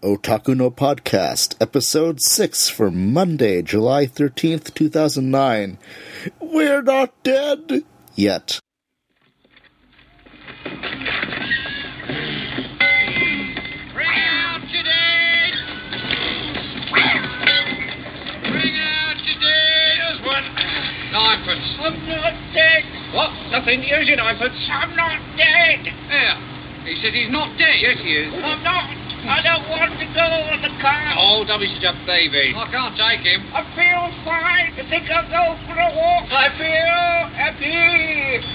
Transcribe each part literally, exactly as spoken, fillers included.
Otaku no Podcast, Episode six for Monday, July thirteenth, two thousand nine. We're not dead yet. Bring out your dead! Bring out your dead! Here's one. Ninepence. I'm not dead. What? Nothing. Here's your ninepence. I'm not dead. There. He said he's not dead. Yes, he is. I'm not. I don't want to go on the car. Oh, don't be such a baby. I can't take him. I feel fine. I think I'll go for a walk. I feel happy.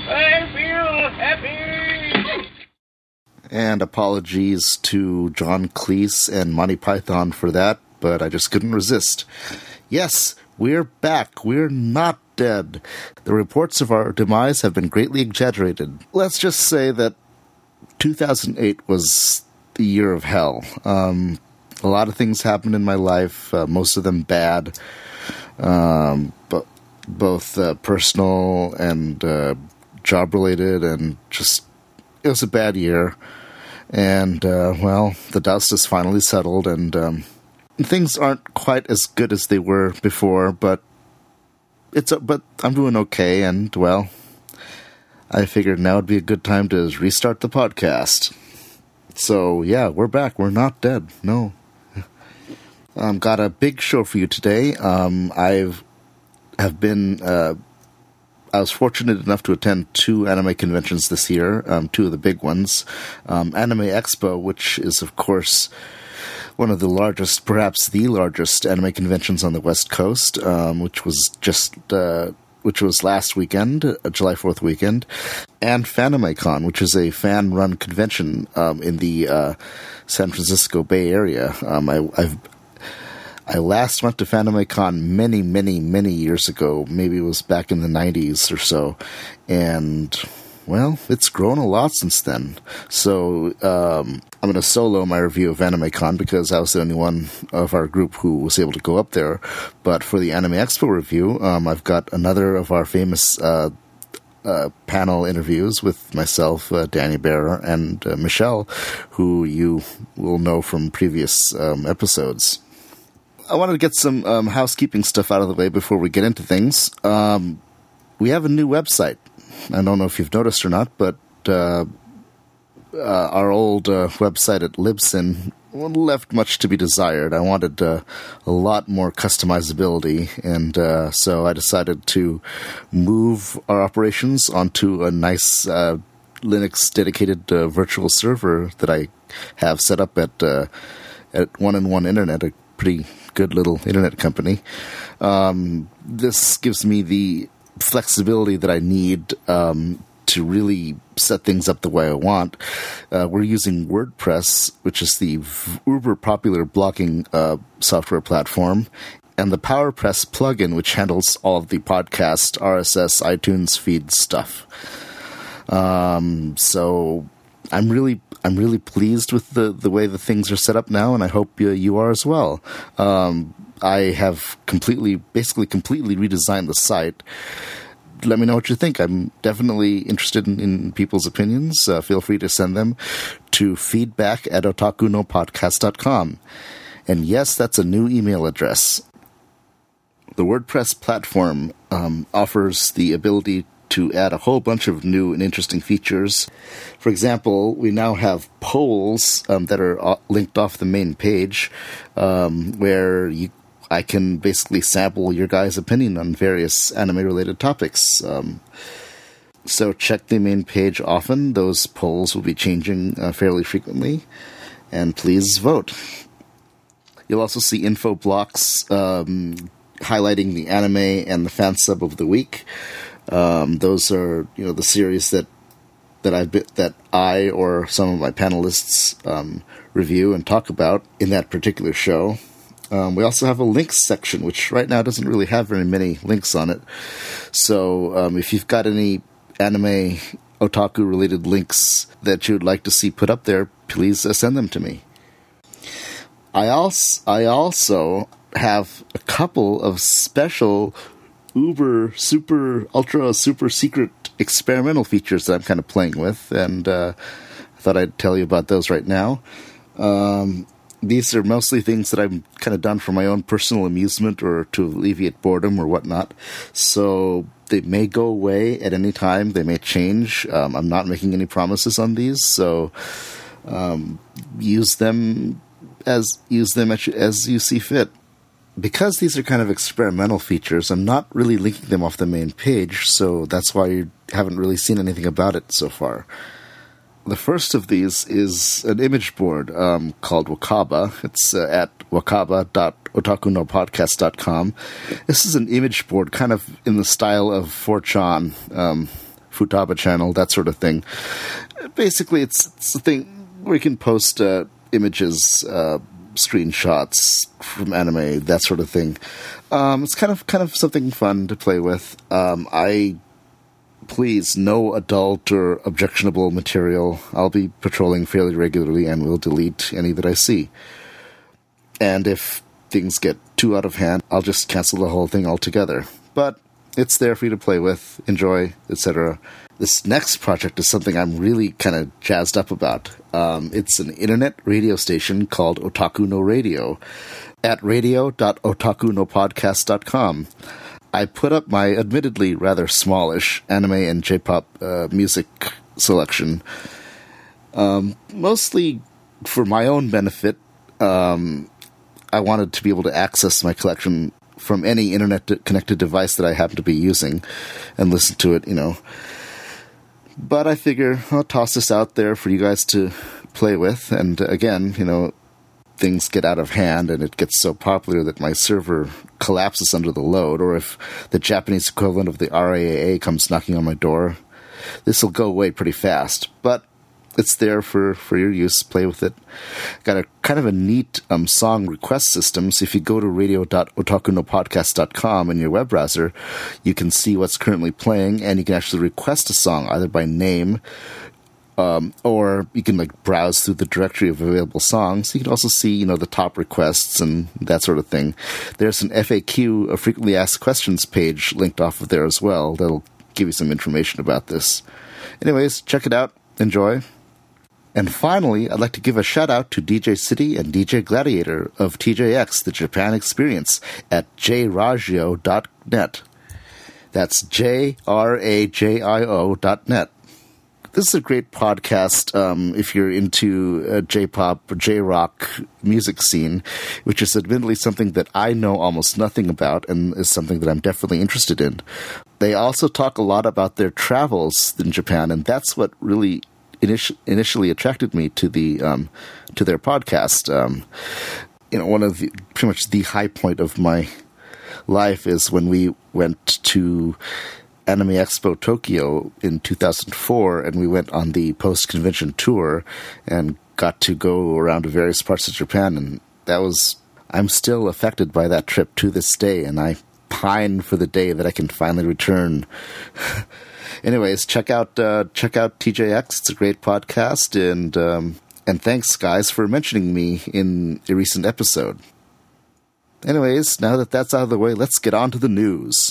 I feel happy. And apologies to John Cleese and Monty Python for that, but I just couldn't resist. Yes, we're back. We're not dead. The reports of our demise have been greatly exaggerated. Let's just say that two thousand eight was the year of hell. Um, a lot of things happened in my life, uh, most of them bad, um, but both uh, personal and uh, job-related, and just, it was a bad year. And, uh, well, the dust has finally settled, and um, things aren't quite as good as they were before, but it's uh, but I'm doing okay, and, well, I figured now would be a good time to restart the podcast. So, yeah, we're back. We're not dead. No. Um, got a big show for you today. Um, I've have been, uh, I was fortunate enough to attend two anime conventions this year, um, two of the big ones. Um, Anime Expo, which is, of course, one of the largest, perhaps the largest anime conventions on the West Coast, um, which was just, uh, which was last weekend, uh, July fourth weekend, and FanimeCon, which is a fan-run convention um, in the uh, San Francisco Bay Area. Um, I, I've I last went to FanimeCon many, many, many years ago. Maybe it was back in the nineties or so, and well, it's grown a lot since then. So um, I'm going to solo my review of AnimeCon because I was the only one of our group who was able to go up there. But for the Anime Expo review, um, I've got another of our famous uh, uh, panel interviews with myself, uh, Danny Bearer, and uh, Michelle, who you will know from previous um, episodes. I wanted to get some um, housekeeping stuff out of the way before we get into things. Um, we have a new website. I don't know if you've noticed or not, but uh, uh, our old uh, website at Libsyn left much to be desired. I wanted uh, a lot more customizability, and uh, so I decided to move our operations onto a nice uh, Linux-dedicated uh, virtual server that I have set up at uh, at One and One Internet, a pretty good little internet company. Um, this gives me the flexibility that I need um, to really set things up the way I want. Uh, we're using WordPress, which is the uber popular blogging uh, software platform, and the PowerPress plugin, which handles all of the podcast, R S S, iTunes feed stuff. Um, so I'm really I'm really pleased with the, the way the things are set up now, and I hope you, you are as well. Um, I have completely, basically completely redesigned the site. Let me know what you think. I'm definitely interested in, in people's opinions. Uh, feel free to send them to feedback at otaku no podcast dot com. And yes, that's a new email address. The WordPress platform um, offers the ability to add a whole bunch of new and interesting features. For example, we now have polls um, that are linked off the main page, um, where you, I can basically sample your guys' opinion on various anime-related topics. Um, so check the main page often. Those polls will be changing uh, fairly frequently, and please vote. You'll also see info blocks um, highlighting the anime and the fan sub of the week. Um, those are, you know, the series that that I that I or some of my panelists um, review and talk about in that particular show. Um, we also have a links section, which right now doesn't really have very many links on it. So um, if you've got any anime otaku-related links that you'd like to see put up there, please uh, send them to me. I also I also have a couple of special uber, super, ultra, super secret experimental features that I'm kind of playing with, and uh, I thought I'd tell you about those right now. Um, these are mostly things that I've kind of done for my own personal amusement or to alleviate boredom or whatnot. So they may go away at any time. They may change. Um, I'm not making any promises on these, so um, use them as use them as, as you see fit. Because these are kind of experimental features, I'm not really linking them off the main page, so that's why you haven't really seen anything about it so far. The first of these is an image board um, called Wakaba. It's uh, at wakaba dot otaku no podcast dot com. This is an image board kind of in the style of four chan, um, Futaba channel, that sort of thing. Basically, it's, it's a thing where you can post uh, images, uh, screenshots from anime, that sort of thing. Um, it's kind of kind of something fun to play with. Um, I please, no adult or objectionable material. I'll be patrolling fairly regularly and will delete any that I see. And if things get too out of hand, I'll just cancel the whole thing altogether. But it's there for you to play with, enjoy, et cetera. This next project is something I'm really kind of jazzed up about. Um, it's an internet radio station called Otaku no Radio at radio dot otaku no podcast dot com. I put up my admittedly rather smallish anime and J-pop uh, music selection, um, mostly for my own benefit. Um, I wanted to be able to access my collection from any internet-connected device that I happen to be using and listen to it, you know. But I figure I'll toss this out there for you guys to play with. And again, you know, things get out of hand and it gets so popular that my server collapses under the load. Or if the Japanese equivalent of the R A A A comes knocking on my door, this will go away pretty fast. But it's there for, for your use. Play with it. Got a kind of a neat um, song request system. So if you go to radio dot otaku no podcast dot com in your web browser, you can see what's currently playing, and you can actually request a song either by name, um, or you can like browse through the directory of available songs. You can also see, you know, the top requests and that sort of thing. There's an F A Q, a frequently asked questions page, linked off of there as well. That'll give you some information about this. Anyways, check it out. Enjoy. And finally, I'd like to give a shout-out to D J City and D J Gladiator of T J X, The Japan Experience, at j ragio dot net. That's J R A J I O dot net. This is a great podcast um, if you're into uh, J-pop or J-rock music scene, which is admittedly something that I know almost nothing about and is something that I'm definitely interested in. They also talk a lot about their travels in Japan, and that's what really Initi- initially attracted me to the um, to their podcast. Um, you know, one of the, pretty much the high point of my life is when we went to Anime Expo Tokyo in two thousand four, and we went on the post-convention tour and got to go around to various parts of Japan, and that was, I'm still affected by that trip to this day, and I pine for the day that I can finally return. Anyways, check out uh, check out T J X. It's a great podcast, and um, and thanks, guys, for mentioning me in a recent episode. Anyways, now that that's out of the way, let's get on to the news.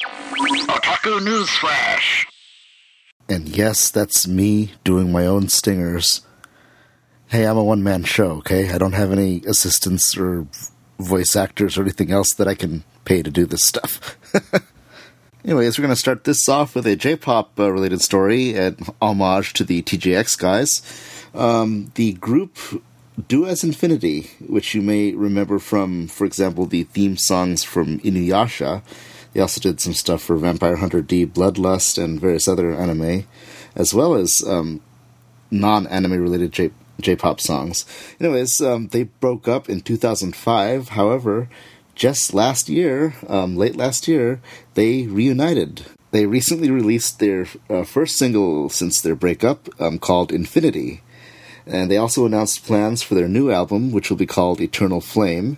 Otaku News Flash. And yes, that's me doing my own stingers. Hey, I'm a one-man show, okay? I don't have any assistants or voice actors or anything else that I can pay to do this stuff. Anyways, we're going to start this off with a J-pop uh, related story and homage to the T J X guys. Um, the group Do As Infinity, which you may remember from, for example, the theme songs from Inuyasha. They also did some stuff for Vampire Hunter D, Bloodlust, and various other anime, as well as um, non-anime related J- J-pop songs. Anyways, um, they broke up in two thousand five. However, just last year, um, late last year, they reunited. They recently released their uh, first single since their breakup, um, called Infinity. And they also announced plans for their new album, which will be called Eternal Flame.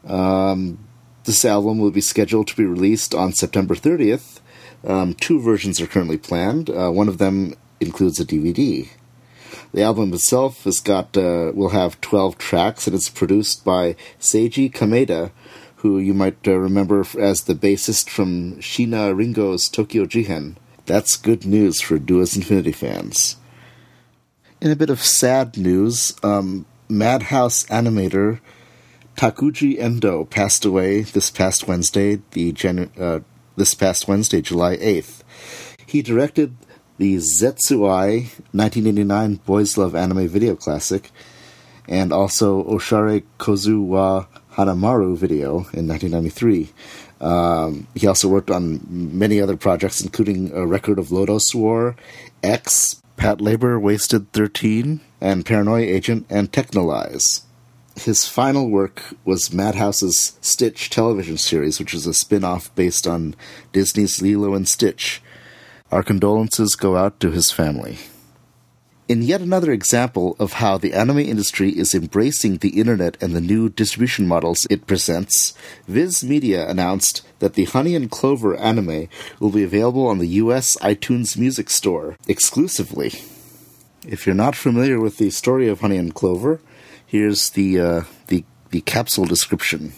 Um, this album will be scheduled to be released on September thirtieth. Um, two versions are currently planned. Uh, one of them includes a D V D. The album itself has got uh, will have twelve tracks, and it's produced by Seiji Kameda, who you might uh, remember as the bassist from Shina Ringo's Tokyo Jihen. That's good news for Do As Infinity fans. In a bit of sad news, um, Madhouse animator Takuji Endo passed away this past Wednesday, the Janu- uh, this past Wednesday, July eighth. He directed the Zetsuai nineteen eighty-nine Boys Love anime video classic, and also Oshare Kozu wa Hanamaru video in nineteen ninety-three. Um, he also worked on many other projects, including A Record of Lodos War, X, Patlabor Wasted thirteen, and Paranoia Agent and Technolize. His final work was Madhouse's Stitch television series, which is a spin-off based on Disney's Lilo and Stitch. Our condolences go out to his family. In yet another example of how the anime industry is embracing the internet and the new distribution models it presents, Viz Media announced that the Honey and Clover anime will be available on the U S iTunes Music Store exclusively. If you're not familiar with the story of Honey and Clover, here's the uh, the the capsule description.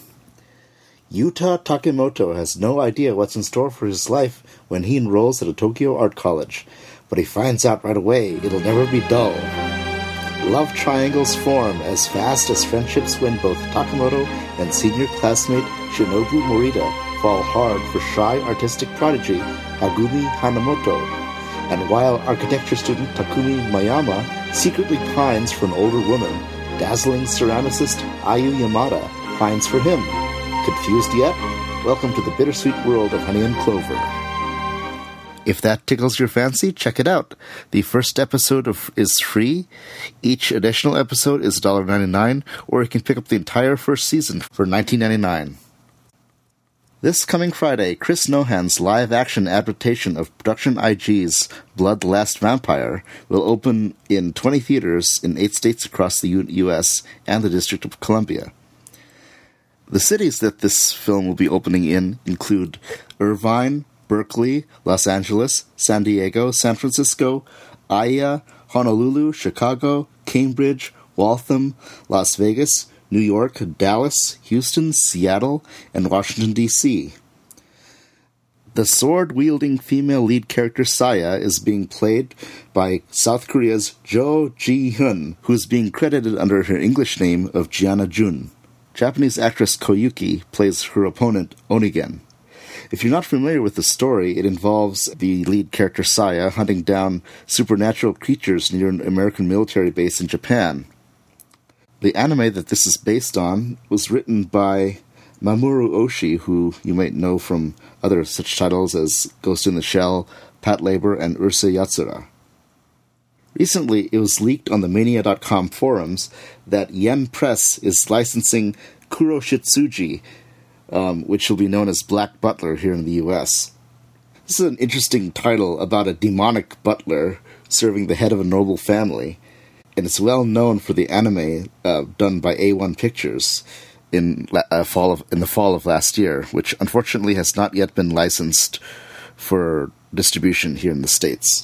Yuta Takemoto has no idea what's in store for his life when he enrolls at a Tokyo art college, but he finds out right away it'll never be dull. Love triangles form as fast as friendships when both Takemoto and senior classmate Shinobu Morita fall hard for shy artistic prodigy Hagumi Hanamoto, and while architecture student Takumi Mayama secretly pines for an older woman, dazzling ceramicist Ayu Yamada pines for him. Confused yet? Welcome to the bittersweet world of Honey and Clover. If that tickles your fancy, check it out. The first episode of, is free. Each additional episode is one dollar ninety-nine, or you can pick up the entire first season for nineteen ninety-nine. This coming Friday, Chris Nohan's live-action adaptation of Production I G's Blood the Last Vampire will open in twenty theaters in eight states across the U S and the District of Columbia. The cities that this film will be opening in include Irvine, Berkeley, Los Angeles, San Diego, San Francisco, Aya, Honolulu, Chicago, Cambridge, Waltham, Las Vegas, New York, Dallas, Houston, Seattle, and Washington, D C The sword-wielding female lead character Saya is being played by South Korea's Jo Ji-hyun, who is being credited under her English name of Gianna Jun. Japanese actress Koyuki plays her opponent Onigen. If you're not familiar with the story, it involves the lead character Saya hunting down supernatural creatures near an American military base in Japan. The anime that this is based on was written by Mamoru Oshii, who you might know from other such titles as Ghost in the Shell, Patlabor, and Ursa Yatsura. Recently, it was leaked on the Mania dot com forums that Yen Press is licensing Kuroshitsuji, um, which will be known as Black Butler here in the U S. This is an interesting title about a demonic butler serving the head of a noble family, and it's well known for the anime uh, done by A one Pictures in uh, fall of in the fall of last year, which unfortunately has not yet been licensed for distribution here in the States.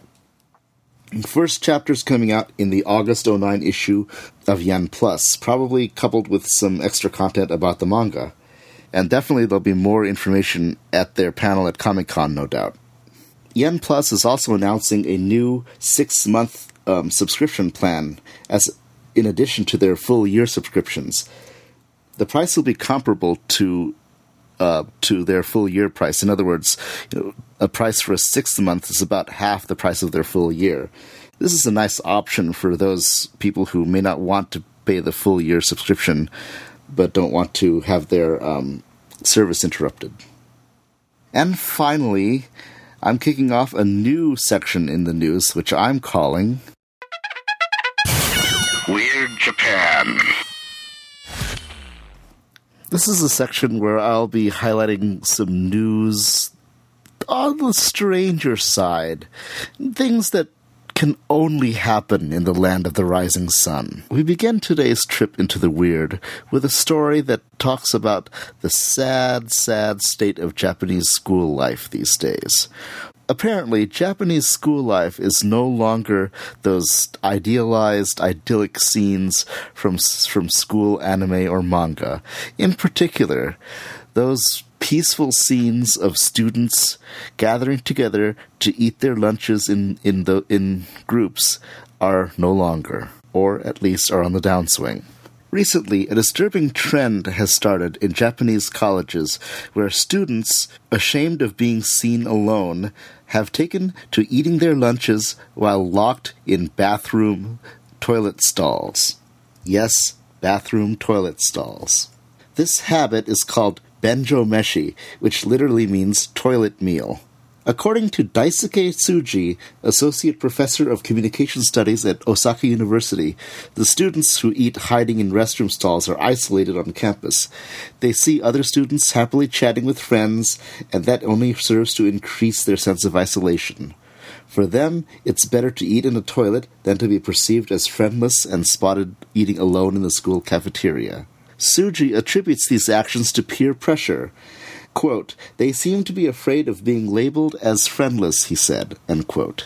The first chapter is coming out in the August oh nine issue of Yen Plus, probably coupled with some extra content about the manga. And definitely there'll be more information at their panel at Comic-Con, no doubt. Yen Plus is also announcing a new six-month um, subscription plan, as in addition to their full-year subscriptions. The price will be comparable to uh, to their full-year price. In other words, you know, a price for a sixth month is about half the price of their full year. This is a nice option for those people who may not want to pay the full-year subscription, but don't want to have their um, service interrupted. And finally, I'm kicking off a new section in the news, which I'm calling Weird Japan. This is a section where I'll be highlighting some news on the stranger side, things that can only happen in the land of the rising sun. We begin today's trip into the weird with a story that talks about the sad, sad state of Japanese school life these days. Apparently, Japanese school life is no longer those idealized, idyllic scenes from from school anime or manga. In particular, those peaceful scenes of students gathering together to eat their lunches in in the in groups are no longer. or at least are on the downswing. Recently, a disturbing trend has started in Japanese colleges where students, ashamed of being seen alone, have taken to eating their lunches while locked in bathroom toilet stalls. Yes, bathroom toilet stalls. This habit is called benjo meshi, which literally means toilet meal. According to Daisuke Tsuji, Associate Professor of Communication Studies at Osaka University, the students who eat hiding in restroom stalls are isolated on campus. They see other students happily chatting with friends, and that only serves to increase their sense of isolation. For them, it's better to eat in a toilet than to be perceived as friendless and spotted eating alone in the school cafeteria. Tsuji attributes these actions to peer pressure. Quote, "They seem to be afraid of being labeled as friendless," he said, end quote.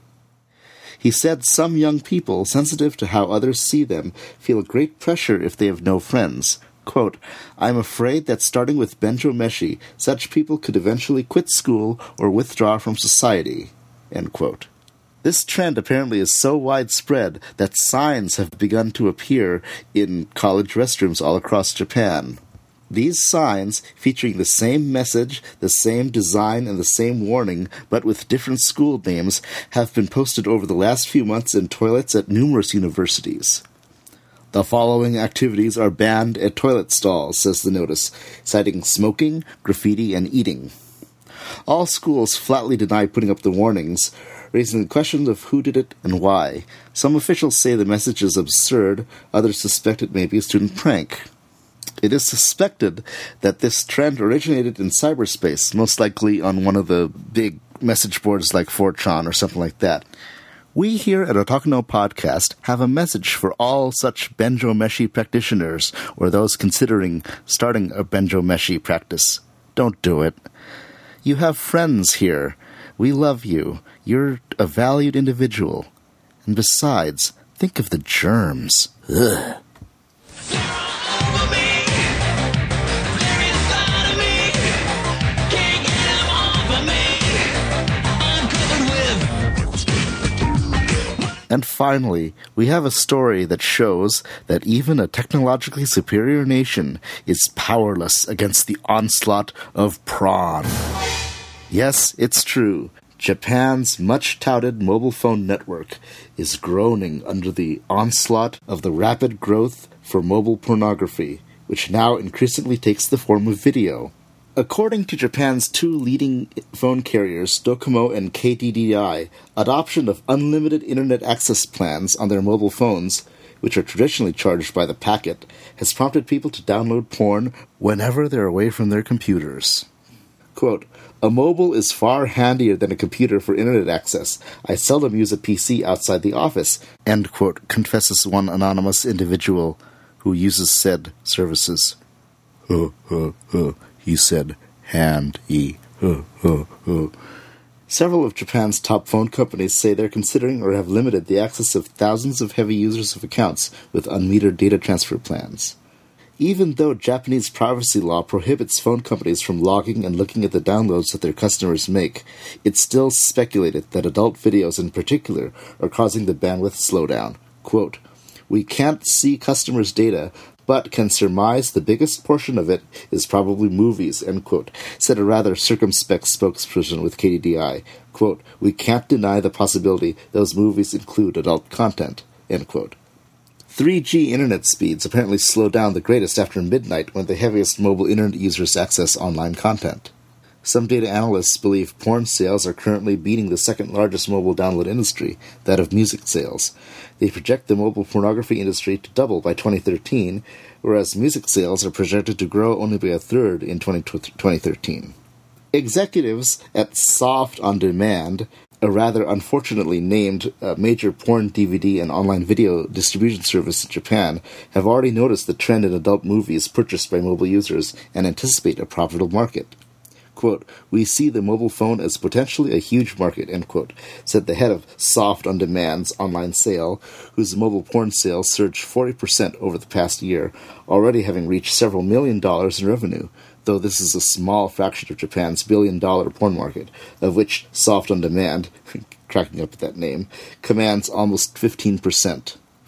He said some young people, sensitive to how others see them, feel great pressure if they have no friends. Quote, "I'm afraid that starting with benjo meshi, such people could eventually quit school or withdraw from society," end quote. This trend apparently is so widespread that signs have begun to appear in college restrooms all across Japan. These signs, featuring the same message, the same design, and the same warning, but with different school names, have been posted over the last few months in toilets at numerous universities. The following activities are banned at toilet stalls, says the notice, citing smoking, graffiti, and eating. All schools flatly deny putting up the warnings, raising the question of who did it and why. Some officials say the message is absurd, others suspect it may be a student prank. It is suspected that this trend originated in cyberspace, most likely on one of the big message boards like four chan or something like that. We here at Otaku no Podcast have a message for all such benjo meshi practitioners or those considering starting a benjo meshi practice. Don't do it. You have friends here. We love you. You're a valued individual. And besides, think of the germs. Ugh. And finally, we have a story that shows that even a technologically superior nation is powerless against the onslaught of prawn. Yes, it's true. Japan's much-touted mobile phone network is groaning under the onslaught of the rapid growth for mobile pornography, which now increasingly takes the form of video. According to Japan's two leading phone carriers, Docomo and K D D I, adoption of unlimited internet access plans on their mobile phones, which are traditionally charged by the packet, has prompted people to download porn whenever they're away from their computers. Quote, "A mobile is far handier than a computer for internet access. I seldom use a P C outside the office," end quote, confesses one anonymous individual who uses said services. Huh, huh, huh. He said, hand-y. Huh, huh, huh. Several of Japan's top phone companies say they're considering or have limited the access of thousands of heavy users of accounts with unmetered data transfer plans. Even though Japanese privacy law prohibits phone companies from logging and looking at the downloads that their customers make, it's still speculated that adult videos in particular are causing the bandwidth slowdown. Quote, "We can't see customers' data, but can surmise the biggest portion of it is probably movies," end quote, said a rather circumspect spokesperson with K D D I. Quote, "We can't deny the possibility those movies include adult content," end quote. three G internet speeds apparently slow down the greatest after midnight when the heaviest mobile internet users access online content. Some data analysts believe porn sales are currently beating the second largest mobile download industry, that of music sales. They project the mobile pornography industry to double by twenty thirteen, whereas music sales are projected to grow only by a third in twenty thirteen. Executives at Soft On Demand, a rather unfortunately named uh, major porn D V D and online video distribution service in Japan, have already noticed the trend in adult movies purchased by mobile users and anticipate a profitable market. Quote, "We see the mobile phone as potentially a huge market," end quote, said the head of Soft On Demand's online sale, whose mobile porn sales surged forty percent over the past year, already having reached several million dollars in revenue, though this is a small fraction of Japan's billion-dollar porn market, of which Soft On Demand, cracking up at that name, commands almost fifteen percent.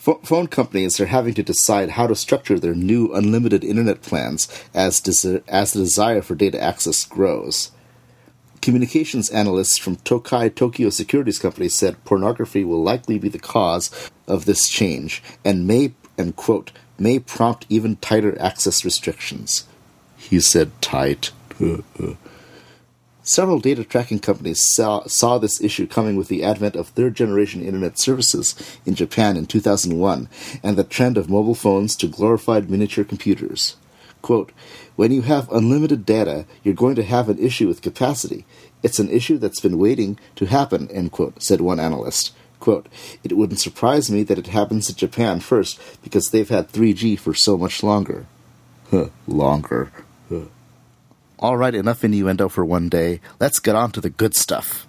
phone companies are having to decide how to structure their new unlimited internet plans as, des- as the desire for data access grows. Communications analysts from Tokai Tokyo Securities Company said pornography will likely be the cause of this change and may, and quote, may prompt even tighter access restrictions. He said tight. Several data tracking companies saw, saw this issue coming with the advent of third-generation internet services in Japan in two thousand one and the trend of mobile phones to glorified miniature computers. Quote, when you have unlimited data, you're going to have an issue with capacity. It's an issue that's been waiting to happen, end quote, said one analyst. Quote, it wouldn't surprise me that it happens in Japan first because they've had three G for so much longer. Huh, longer. Huh. All right, enough innuendo for one day. Let's get on to the good stuff.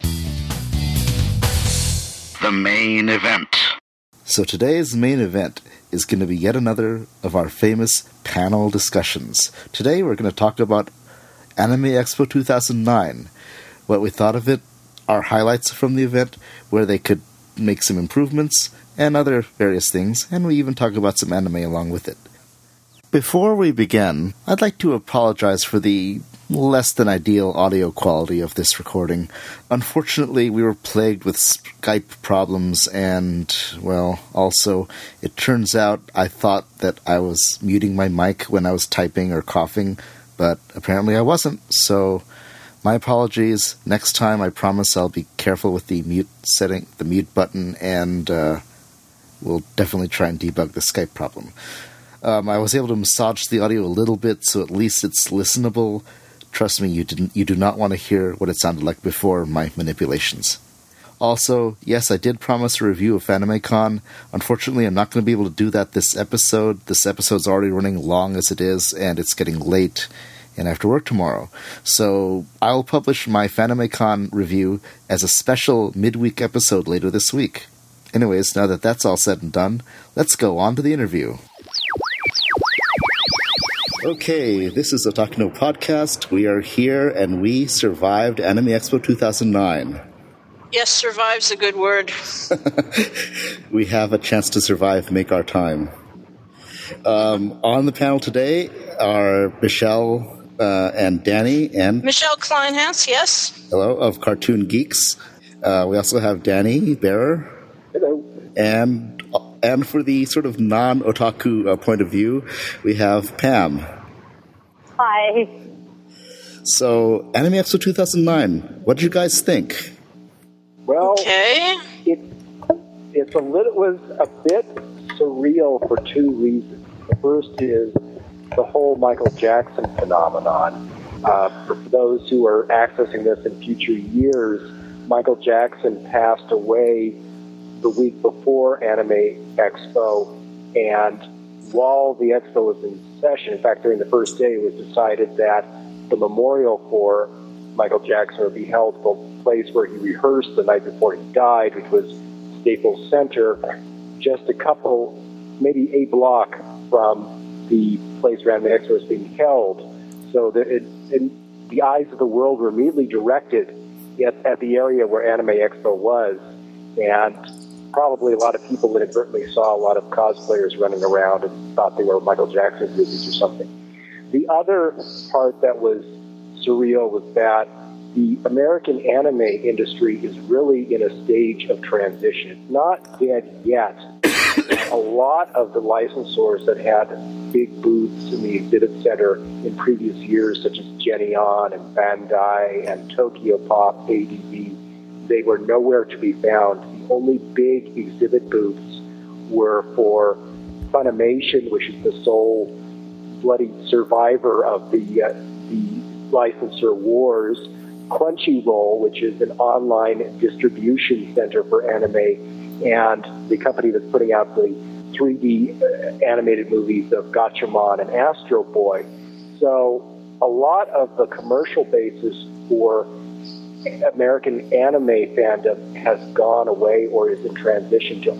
The main event. So today's main event is going to be yet another of our famous panel discussions. Today we're going to talk about Anime Expo two thousand nine, what we thought of it, our highlights from the event, where they could make some improvements, and other various things, and we even talk about some anime along with it. Before we begin, I'd like to apologize for the less than ideal audio quality of this recording. Unfortunately, we were plagued with Skype problems, and, well, also, it turns out I thought that I was muting my mic when I was typing or coughing, but apparently I wasn't, so my apologies. Next time, I promise I'll be careful with the mute setting, the mute button, and uh, we'll definitely try and debug the Skype problem. Um, I was able to massage the audio a little bit, so at least it's listenable. Trust me, you didn't. You do not want to hear what it sounded like before my manipulations. Also, yes, I did promise a review of AnimeCon. Unfortunately, I'm not going to be able to do that this episode. This episode's already running long as it is, and it's getting late, and I have to work tomorrow. So I'll publish my FanimeCon review as a special midweek episode later this week. Anyways, now that that's all said and done, let's go on to the interview. Okay, this is Otaku No Podcast. We are here, and we survived Anime Expo two thousand nine. Yes, survive's a good word. We have a chance to survive, make our time. Um, on the panel today are Michelle uh, and Danny, and Michelle Kleinhans, yes. Hello, of Cartoon Geeks. Uh, we also have Danny Bearer. Hello. And and for the sort of non-otaku uh, point of view, we have Pam. Hi. So, Anime Expo two thousand nine, what did you guys think? Well, Okay. it, it's a little, it was a bit surreal for two reasons. The first is the whole Michael Jackson phenomenon. Uh, for those who are accessing this in future years, Michael Jackson passed away the week before Anime Expo, and while the expo was in session, in fact, during the first day, it was decided that the memorial for Michael Jackson would be held at the place where he rehearsed the night before he died, which was Staples Center, just a couple, maybe a block from the place where Anime Expo was being held. So that it, it, the eyes of the world were immediately directed at, at the area where Anime Expo was, and probably a lot of people inadvertently saw a lot of cosplayers running around and thought they were Michael Jackson movies or something. The other part that was surreal was that the American anime industry is really in a stage of transition. It's not dead yet. A lot of the licensors that had big booths in the exhibit center in previous years, such as Geneon and Bandai and Tokyo Pop, A D V, they were nowhere to be found. The only big exhibit booths were for Funimation, which is the sole bloody survivor of the uh, the licensor wars, Crunchyroll, which is an online distribution center for anime, and the company that's putting out the three D uh, animated movies of Gatchaman and Astro Boy. So a lot of the commercial basis for American anime fandom has gone away or is in transition to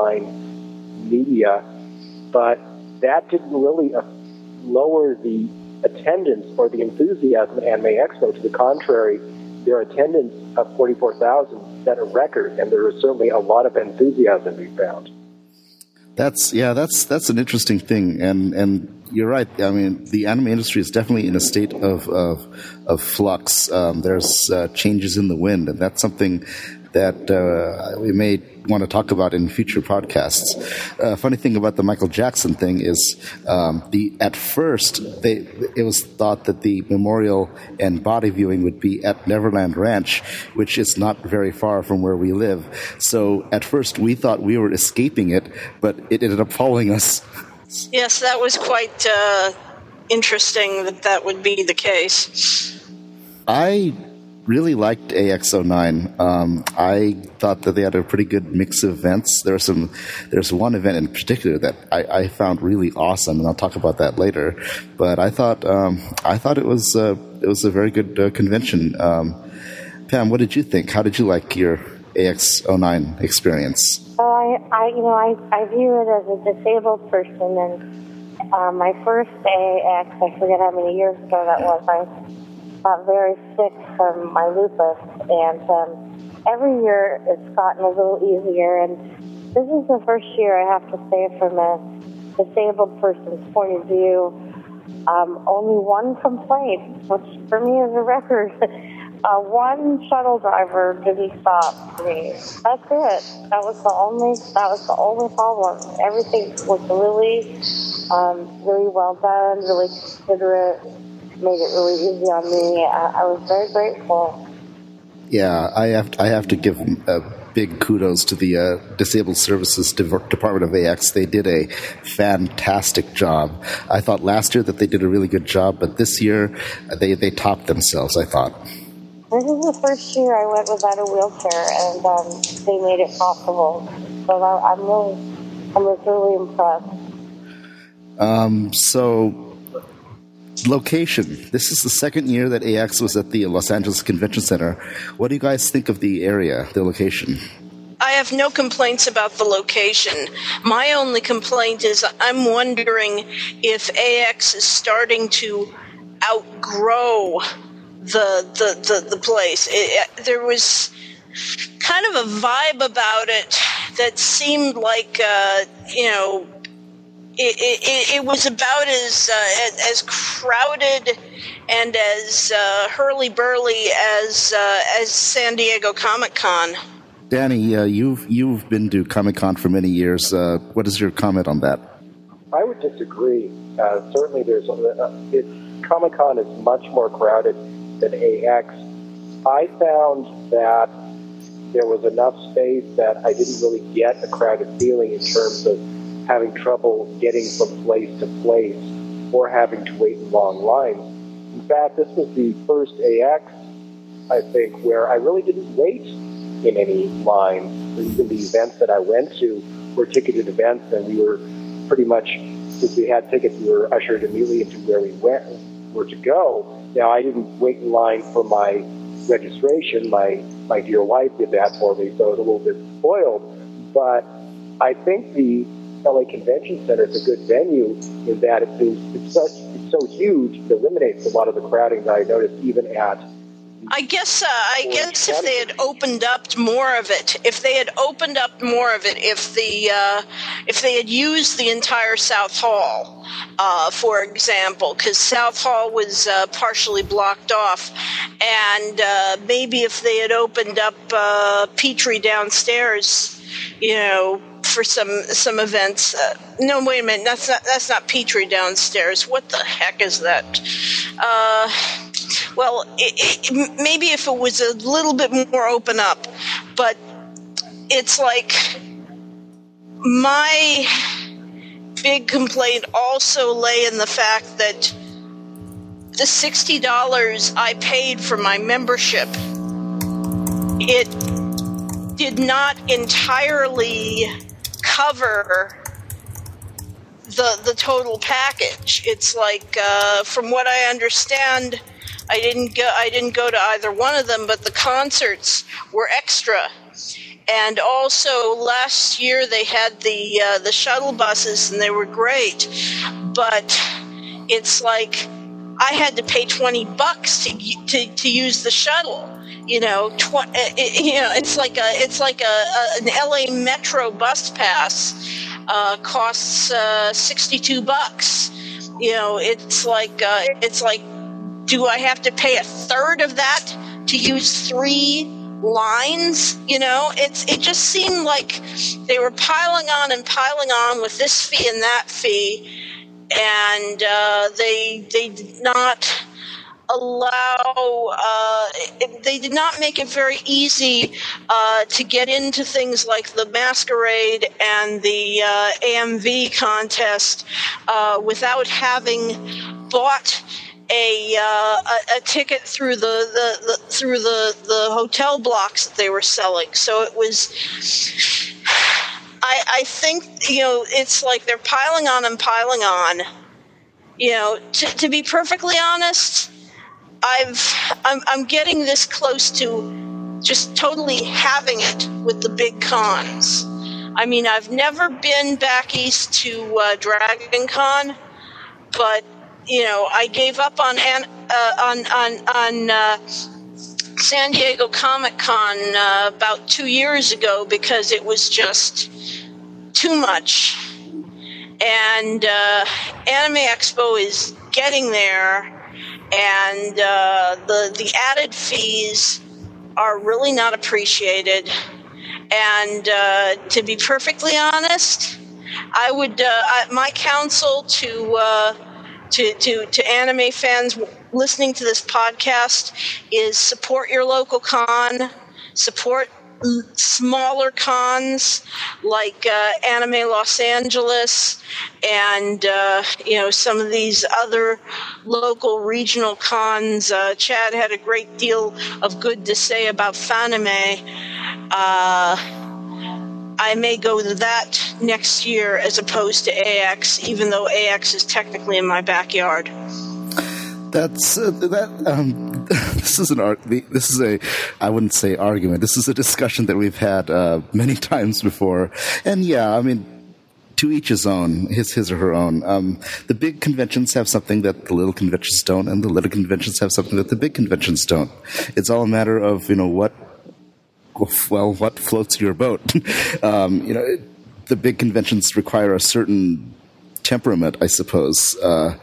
online media, but that didn't really uh, lower the attendance or the enthusiasm at Anime Expo. To the contrary, their attendance of forty-four thousand set a record, and there was certainly a lot of enthusiasm to be found. That's yeah, that's that's an interesting thing, and and you're right. I mean, the anime industry is definitely in a state of of, of flux. Um, there's uh, changes in the wind, and that's something that uh, we may want to talk about in future podcasts. Uh, funny thing about the Michael Jackson thing is, um, the at first they it was thought that the memorial and body viewing would be at Neverland Ranch, which is not very far from where we live. So at first we thought we were escaping it, but it ended up following us. Yes, that was quite uh, interesting that that would be the case. I really liked A X oh nine. Um, I thought that they had a pretty good mix of events. There are some, there's one event in particular that I, I found really awesome, and I'll talk about that later. But I thought, um, I thought it was, uh, it was a very good uh, convention. Um, Pam, what did you think? How did you like your A X oh nine experience? Well, I, I, you know, I, I view it as a disabled person, and uh, my first A X, I forget how many years ago that was. I got very sick from my lupus, and um, every year it's gotten a little easier, and this is the first year, I have to say, from a disabled person's point of view, um, only one complaint, which for me is a record. uh, one shuttle driver didn't stop for me. That's it. That was the only, that was the only problem. Everything was really, um, really well done, really considerate, made it really easy on me. I, I was very grateful. Yeah, I have to, I have to give a big kudos to the uh, Disabled Services Department of A X. They did a fantastic job. I thought last year that they did a really good job, but this year they, they topped themselves, I thought. This is the first year I went without a wheelchair, and um, they made it possible. So I, I'm really, I'm really impressed. Um, so... Location. This is the second year that A X was at the Los Angeles Convention Center. What do you guys think of the area, the location? I have no complaints about the location. My only complaint is I'm wondering if A X is starting to outgrow the the, the, the place. It, there was kind of a vibe about it that seemed like, uh, you know, It, it, it was about as uh, as crowded and as uh, hurly-burly as uh, as San Diego Comic-Con. Danny, uh, you've you've been to Comic-Con for many years. Uh, what is your comment on that? I would disagree. Uh, certainly, there's uh, it, Comic-Con is much more crowded than A X. I found that there was enough space that I didn't really get a crowded feeling in terms of having trouble getting from place to place or having to wait in long lines. In fact, this was the first A X, I think, where I really didn't wait in any lines. Even the events that I went to were ticketed events, and we were pretty much, since we had tickets, we were ushered immediately into where we went, were to go. Now, I didn't wait in line for my registration. My, my dear wife did that for me, so I was a little bit spoiled. But I think the L A Convention Center is a good venue in that it's, it's, such, it's so huge, it eliminates a lot of the crowding that I noticed even at. I guess uh, I guess if they had opened up more of it, if they had opened up more of it, if the uh, if they had used the entire South Hall, uh, for example, because South Hall was uh, partially blocked off, and uh, maybe if they had opened up uh, Petrie downstairs, you know, for some some events. Uh, no, wait a minute, that's not that's not Petrie downstairs. What the heck is that? Uh, well, it, it, maybe if it was a little bit more open up, but it's like my big complaint also lay in the fact that the sixty dollars I paid for my membership, it did not entirely cover the the total package. It's like, uh, from what I understand, I didn't go I didn't go to either one of them, but the concerts were extra. And also last year they had the uh, the shuttle buses, and they were great. But it's like I had to pay twenty bucks to to, to use the shuttle. You know, tw- it, you know, it's like a it's like a, a an L A Metro bus pass. uh, costs uh, sixty-two bucks. You know, it's like uh, it's like, do I have to pay a third of that to use three lines? You know, it's it just seemed like they were piling on and piling on with this fee and that fee, and uh, they they did not allow uh, they did not make it very easy uh, to get into things like the Masquerade and the uh, A M V contest uh, without having bought A, uh, a a ticket through the, the, the through the, the hotel blocks that they were selling. So it was, I I think, you know, it's like they're piling on and piling on. You know, to to be perfectly honest, I've I'm I'm getting this close to just totally having it with the big cons. I mean, I've never been back east to uh, Dragon Con, but you know, I gave up on uh, on on on uh, San Diego Comic Con uh, about two years ago because it was just too much. And uh, Anime Expo is getting there, and uh, the the added fees are really not appreciated. And uh, to be perfectly honest, I would uh, I, my counsel to uh, To, to, to anime fans listening to this podcast is support your local con, support l- smaller cons like uh, Anime Los Angeles and uh, you know, some of these other local regional cons. Uh, Chad had a great deal of good to say about Fanime. Uh, I may go to that next year as opposed to A X, even though A X is technically in my backyard. That's uh, that. Um, this is an arg- This is a. I wouldn't say argument. This is a discussion that we've had uh, many times before. And yeah, I mean, to each his own, his his or her own. Um, the big conventions have something that the little conventions don't, and the little conventions have something that the big conventions don't. It's all a matter of, you know, what. Well, what floats your boat? um, you know, the big conventions require a certain temperament, I suppose, uh,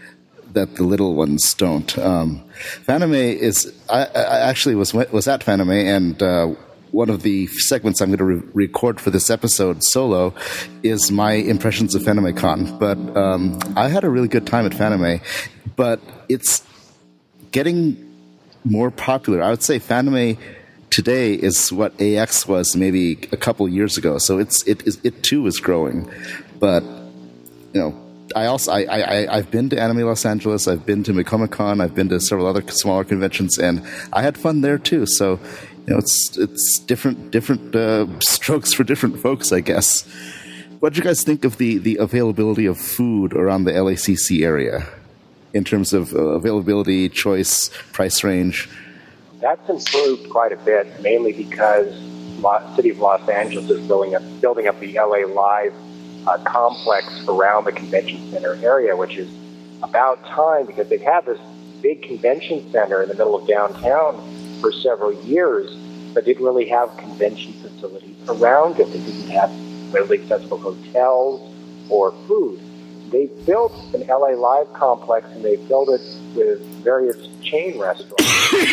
that the little ones don't. Um, Fanime is. I, I actually was was at Fanime, and uh, one of the segments I'm going to re- record for this episode solo is my impressions of FanimeCon. But um, I had a really good time at Fanime, but it's getting more popular. I would say Fanime today is what A X was maybe a couple years ago, so it's it is it too is growing. But you know, I also I, I I've been to Anime Los Angeles, I've been to Micomic-Con, I've been to several other smaller conventions, and I had fun there too. So you know, it's it's different different uh, strokes for different folks, I guess. What do you guys think of the the availability of food around the L A C C area in terms of uh, availability, choice, price range? That's improved quite a bit, mainly because the city of Los Angeles is building up, building up the L A Live uh, complex around the convention center area, which is about time because they've had this big convention center in the middle of downtown for several years, but didn't really have convention facilities around it. They didn't have readily accessible hotels or food. They built an L A Live complex, and they built it with various chain restaurants.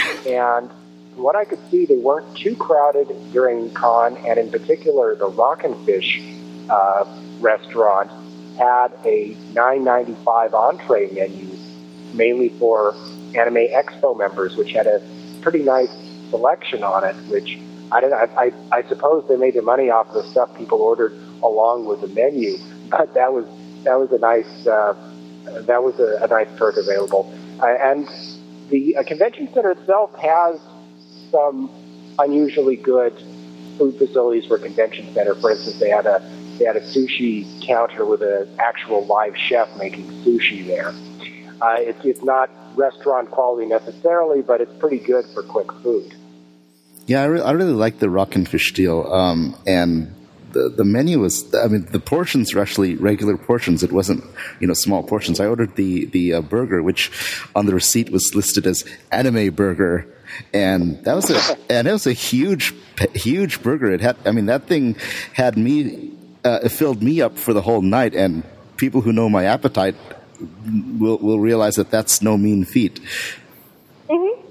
And from what I could see, they weren't too crowded during con, and in particular, the Rockin' Fish uh, restaurant had a nine ninety-five entree menu, mainly for Anime Expo members, which had a pretty nice selection on it, which I, don't, I, I, I suppose they made their money off of the stuff people ordered along with the menu, but that was that was a nice uh, that was a, a nice perk available. Uh, and the uh, convention center itself has some unusually good food facilities for a convention center. For instance, they had a they had a sushi counter with an actual live chef making sushi there. Uh, it's it's not restaurant quality necessarily, but it's pretty good for quick food. Yeah, I, re- I really like the Rockin' Fish deal, um, and the the menu was. I mean, the portions were actually regular portions. It wasn't, you know, small portions. I ordered the the uh, burger, which on the receipt was listed as anime burger, and that was a and it was a huge huge burger. It had. I mean, that thing had me uh, it filled me up for the whole night, and people who know my appetite will will realize that that's no mean feat. Mm-hmm.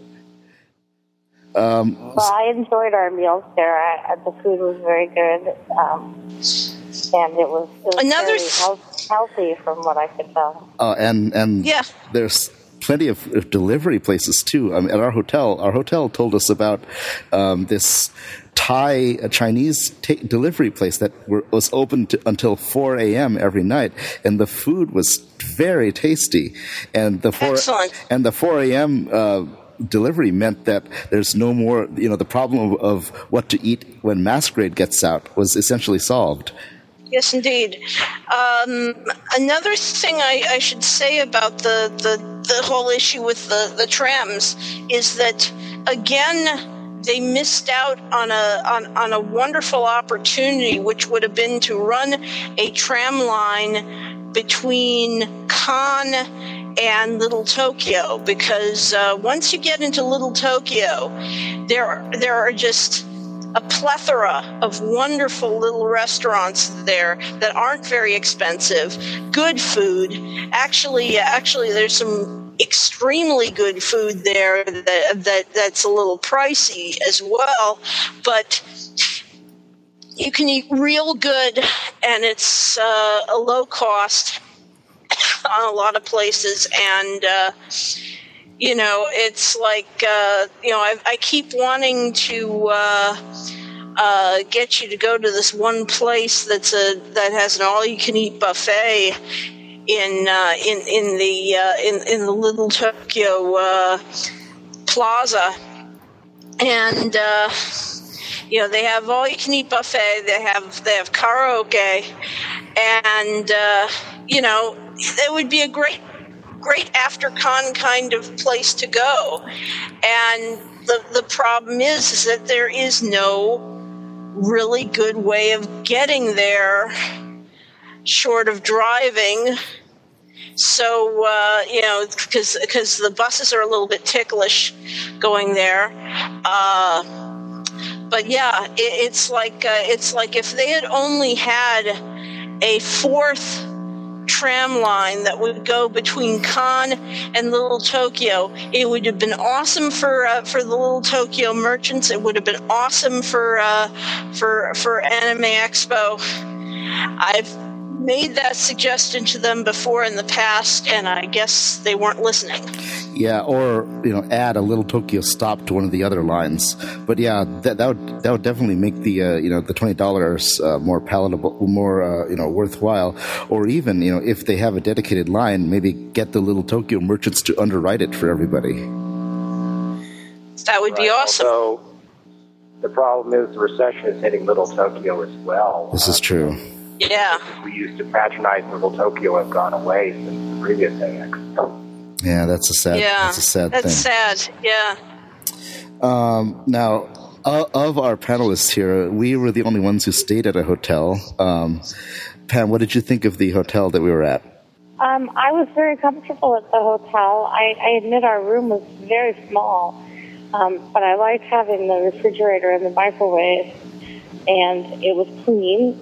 Um, well, I enjoyed our meals there. I, the food was very good, um, and it was, it was Another very th- health, healthy from what I could tell. uh, and and Yeah. there's plenty of, of delivery places too. Um, at our hotel, our hotel told us about um, this Thai, a Chinese t- delivery place that were, was open to, until four a.m. every night, and the food was very tasty. And the four Excellent. and the four a.m. Uh, delivery meant that there's no more. You know, the problem of, of what to eat when Masquerade gets out was essentially solved. Yes, indeed. Um, another thing I, I should say about the, the, the whole issue with the, the trams is that, again, they missed out on a on, on a wonderful opportunity, which would have been to run a tram line between Cannes and Little Tokyo, because uh, once you get into Little Tokyo, there there are just a plethora of wonderful little restaurants there that aren't very expensive, good food. Actually, actually, there's some extremely good food there that, that that's a little pricey as well, but you can eat real good, and it's uh, a low cost on a lot of places, and uh, you know, it's like, uh, you know, I, I keep wanting to uh, uh, get you to go to this one place that's a that has an all-you-can-eat buffet in uh, in in the uh, in in the Little Tokyo uh, Plaza, and uh, you know, they have all-you-can-eat buffet. They have they have karaoke, and uh, you know, it would be a great. great after-con kind of place to go. And the the problem is, is that there is no really good way of getting there short of driving. So, uh, you know, because because the buses are a little bit ticklish going there. Uh, but yeah, it, it's like uh, it's like if they had only had a fourth tram line that would go between Cannes and Little Tokyo, it would have been awesome for uh, for the Little Tokyo merchants. It would have been awesome for uh, for for Anime Expo. I've made that suggestion to them before in the past, and I guess they weren't listening. Yeah, or you know, add a Little Tokyo stop to one of the other lines. But yeah, that that would that would definitely make the uh, you know the twenty dollars uh, more palatable, more uh, you know worthwhile. Or even you know if they have a dedicated line, maybe get the Little Tokyo merchants to underwrite it for everybody. That would right. be awesome. Although the problem is the recession is hitting Little Tokyo as well. This is true. Yeah. We used to patronize Little Tokyo have gone away since the previous A X. Yeah, that's a sad. Yeah, that's a sad that's thing. sad. Yeah. Um, now, uh, of our panelists here, we were the only ones who stayed at a hotel. Um, Pam, what did you think of the hotel that we were at? Um, I was very comfortable at the hotel. I, I admit our room was very small, um, but I liked having the refrigerator and the microwave, and it was clean.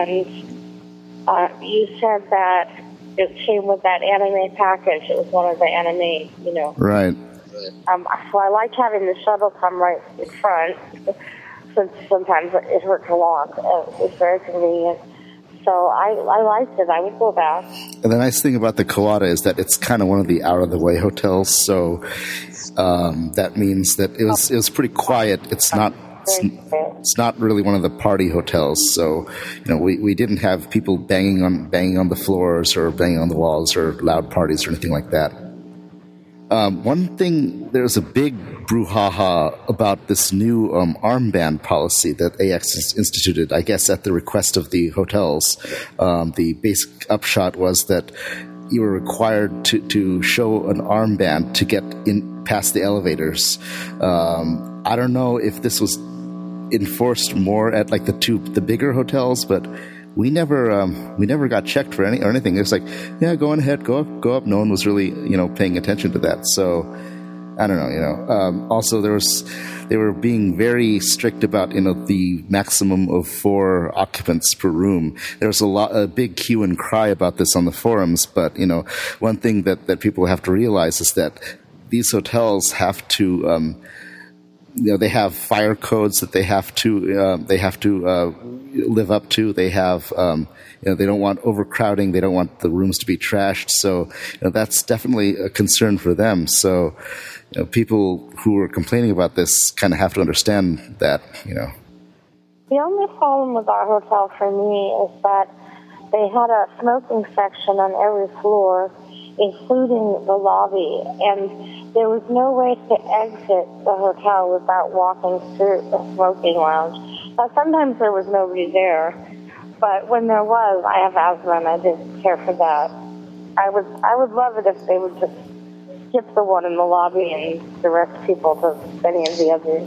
And uh, you said that it came with that anime package. It was one of the anime, you know. Right. Um, so I liked having the shuttle come right in front, since sometimes it hurt to walk. It was very convenient. So I, I liked it. I would go back. And the nice thing about the Kawada is that it's kind of one of the out-of-the-way hotels, so um, that means that it was it was pretty quiet. It's not it's, it's not really one of the party hotels, so you know we, we didn't have people banging on banging on the floors or banging on the walls or loud parties or anything like that. Um, one thing, there's a big brouhaha about this new um, armband policy that A X has instituted, I guess at the request of the hotels. Um, the basic upshot was that you were required to, to show an armband to get in past the elevators. Um, I don't know if this was enforced more at like the two the bigger hotels, but we never um, we never got checked for any or anything. It's like, yeah, go on ahead, go up, go up. No one was really you know paying attention to that. So I don't know, you know. Um, also, there was they were being very strict about, you know, the maximum of four occupants per room. There was a lot, a big hue and cry about this on the forums. But you know, one thing that, that people have to realize is that these hotels have to, um, you know, they have fire codes that they have to uh, they have to uh, live up to. They have, um, you know, they don't want overcrowding. They don't want the rooms to be trashed. So you know, that's definitely a concern for them. So you know, people who are complaining about this kind of have to understand that, you know. The only problem with our hotel for me is that they had a smoking section on every floor, including the lobby, and there was no way to exit the hotel without walking through the smoking lounge. Now, sometimes there was nobody there, but when there was, I have asthma and I didn't care for that. I would, I would love it if they would just skip the one in the lobby and direct people to any of the others.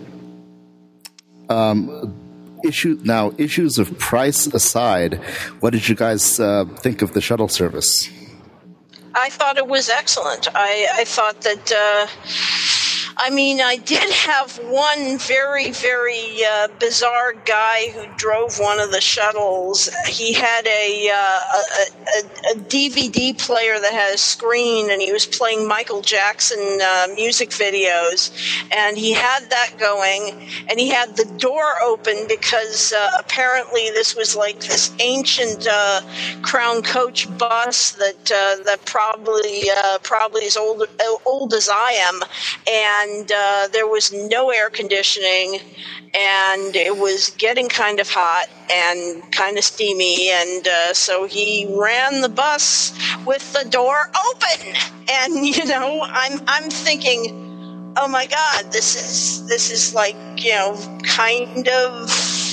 Um, issue now, issues of price aside, what did you guys uh, think of the shuttle service? I thought it was excellent. I, I thought that, uh, I mean, I did have one very, very uh, bizarre guy who drove one of the shuttles. He had a, uh, a, a, a D V D player that had a screen, and he was playing Michael Jackson uh, music videos, and he had that going, and he had the door open because uh, apparently this was like this ancient uh, Crown Coach bus that uh, that probably uh, probably as old old as I am, and And uh, there was no air conditioning, and it was getting kind of hot and kind of steamy, and uh, so he ran the bus with the door open. And you know, I'm I'm thinking, oh my God, this is this is like, you know, kind of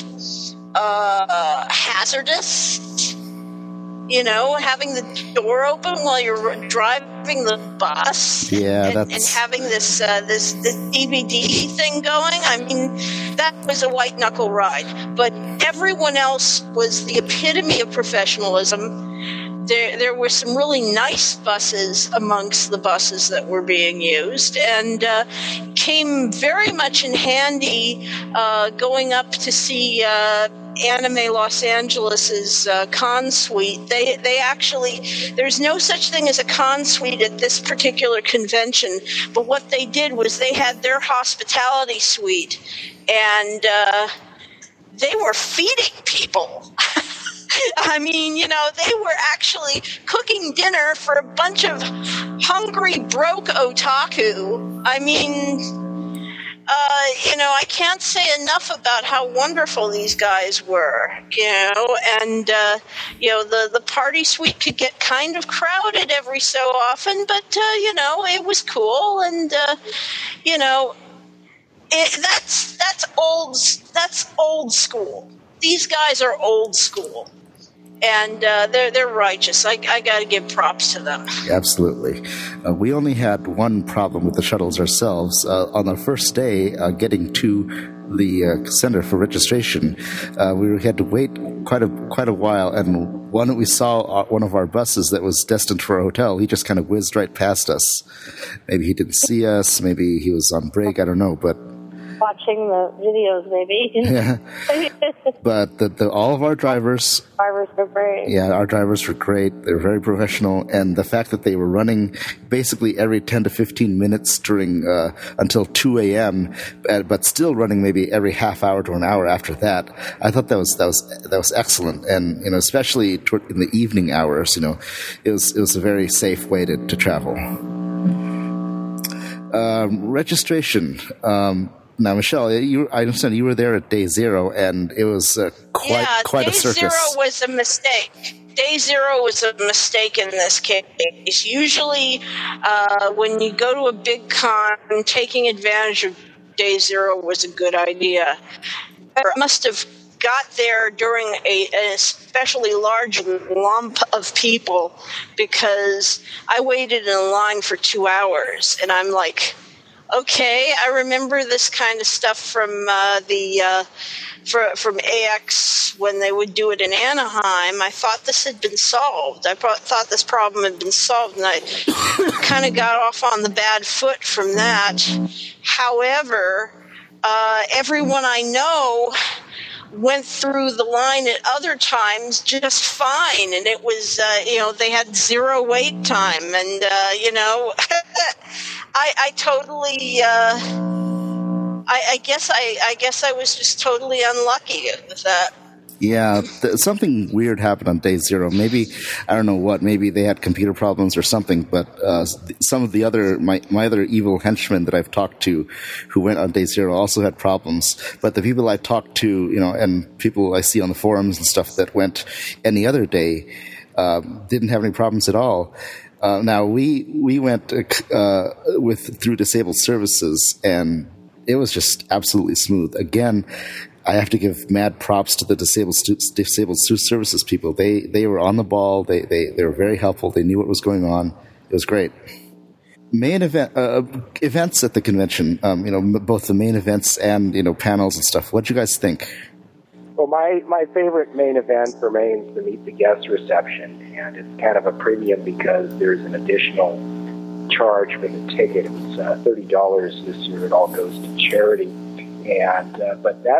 uh, hazardous. You know, having the door open while you're driving the bus, yeah, and, that's... and having this uh, this this D V D thing going. I mean, that was a white knuckle ride. But everyone else was the epitome of professionalism. There, there were some really nice buses amongst the buses that were being used, and uh, came very much in handy uh, going up to see uh, Anime Los Angeles's uh, con suite. They, they actually, there's no such thing as a con suite at this particular convention, but what they did was they had their hospitality suite, and uh, they were feeding people. I mean, you know, they were actually cooking dinner for a bunch of hungry, broke otaku. I mean, uh, you know, I can't say enough about how wonderful these guys were, you know, and, uh, you know, the, the party suite could get kind of crowded every so often, but, uh, you know, it was cool, and, uh, you know, it, that's, that's old, that's old school. These guys are old school. And uh, they're they're righteous. I, I got to give props to them. Absolutely. Uh, we only had one problem with the shuttles ourselves. Uh, on the first day, uh, getting to the uh, center for registration, uh, we had to wait quite a quite a while. And when we saw our, one of our buses that was destined for a hotel, he just kind of whizzed right past us. Maybe he didn't see us. Maybe he was on break. I don't know, but. Watching the videos, maybe. Yeah. But the, the, all of our drivers... Drivers were great. Yeah, our drivers were great. They were very professional. And the fact that they were running basically every ten to fifteen minutes during uh, until two a.m., but still running maybe every half hour to an hour after that, I thought that was that was that was excellent. And you know, especially toward, in the evening hours, you know, it was it was a very safe way to, to travel. Um, registration. Um, Now, Michelle, you, I understand you were there at day zero, and it was uh, quite yeah, quite a circus. Day zero was a mistake. Day zero was a mistake in this case. Usually, uh, when you go to a big con, taking advantage of day zero was a good idea. I must have got there during a, an especially large lump of people, because I waited in line for two hours, and I'm like, Okay, I remember this kind of stuff from uh, the uh, for, from A X when they would do it in Anaheim. I thought this had been solved. I pro- thought this problem had been solved, and I kind of got off on the bad foot from that. However, uh, everyone I know went through the line at other times just fine, and it was uh, you know they had zero wait time, and uh, you know I, I totally uh, I, I guess I, I guess I was just totally unlucky with that. Yeah, th- something weird happened on day zero. Maybe, I don't know what, maybe they had computer problems or something, but uh, some of the other, my, my other evil henchmen that I've talked to who went on day zero also had problems. But the people I talked to, you know, and people I see on the forums and stuff that went any other day uh, didn't have any problems at all. Uh, now, we, we went uh, with through disabled services, and it was just absolutely smooth. Again, I have to give mad props to the disabled stu- disabled services people. They they were on the ball. They, they they were very helpful. They knew what was going on. It was great. Main event uh, events at the convention. Um, you know, m- both the main events and you know panels and stuff. What do you guys think? Well, my, my favorite main event remains the Meet the Guest reception, and it's kind of a premium because there's an additional charge for the ticket. It was uh, thirty dollars this year. It all goes to charity, and uh, but that.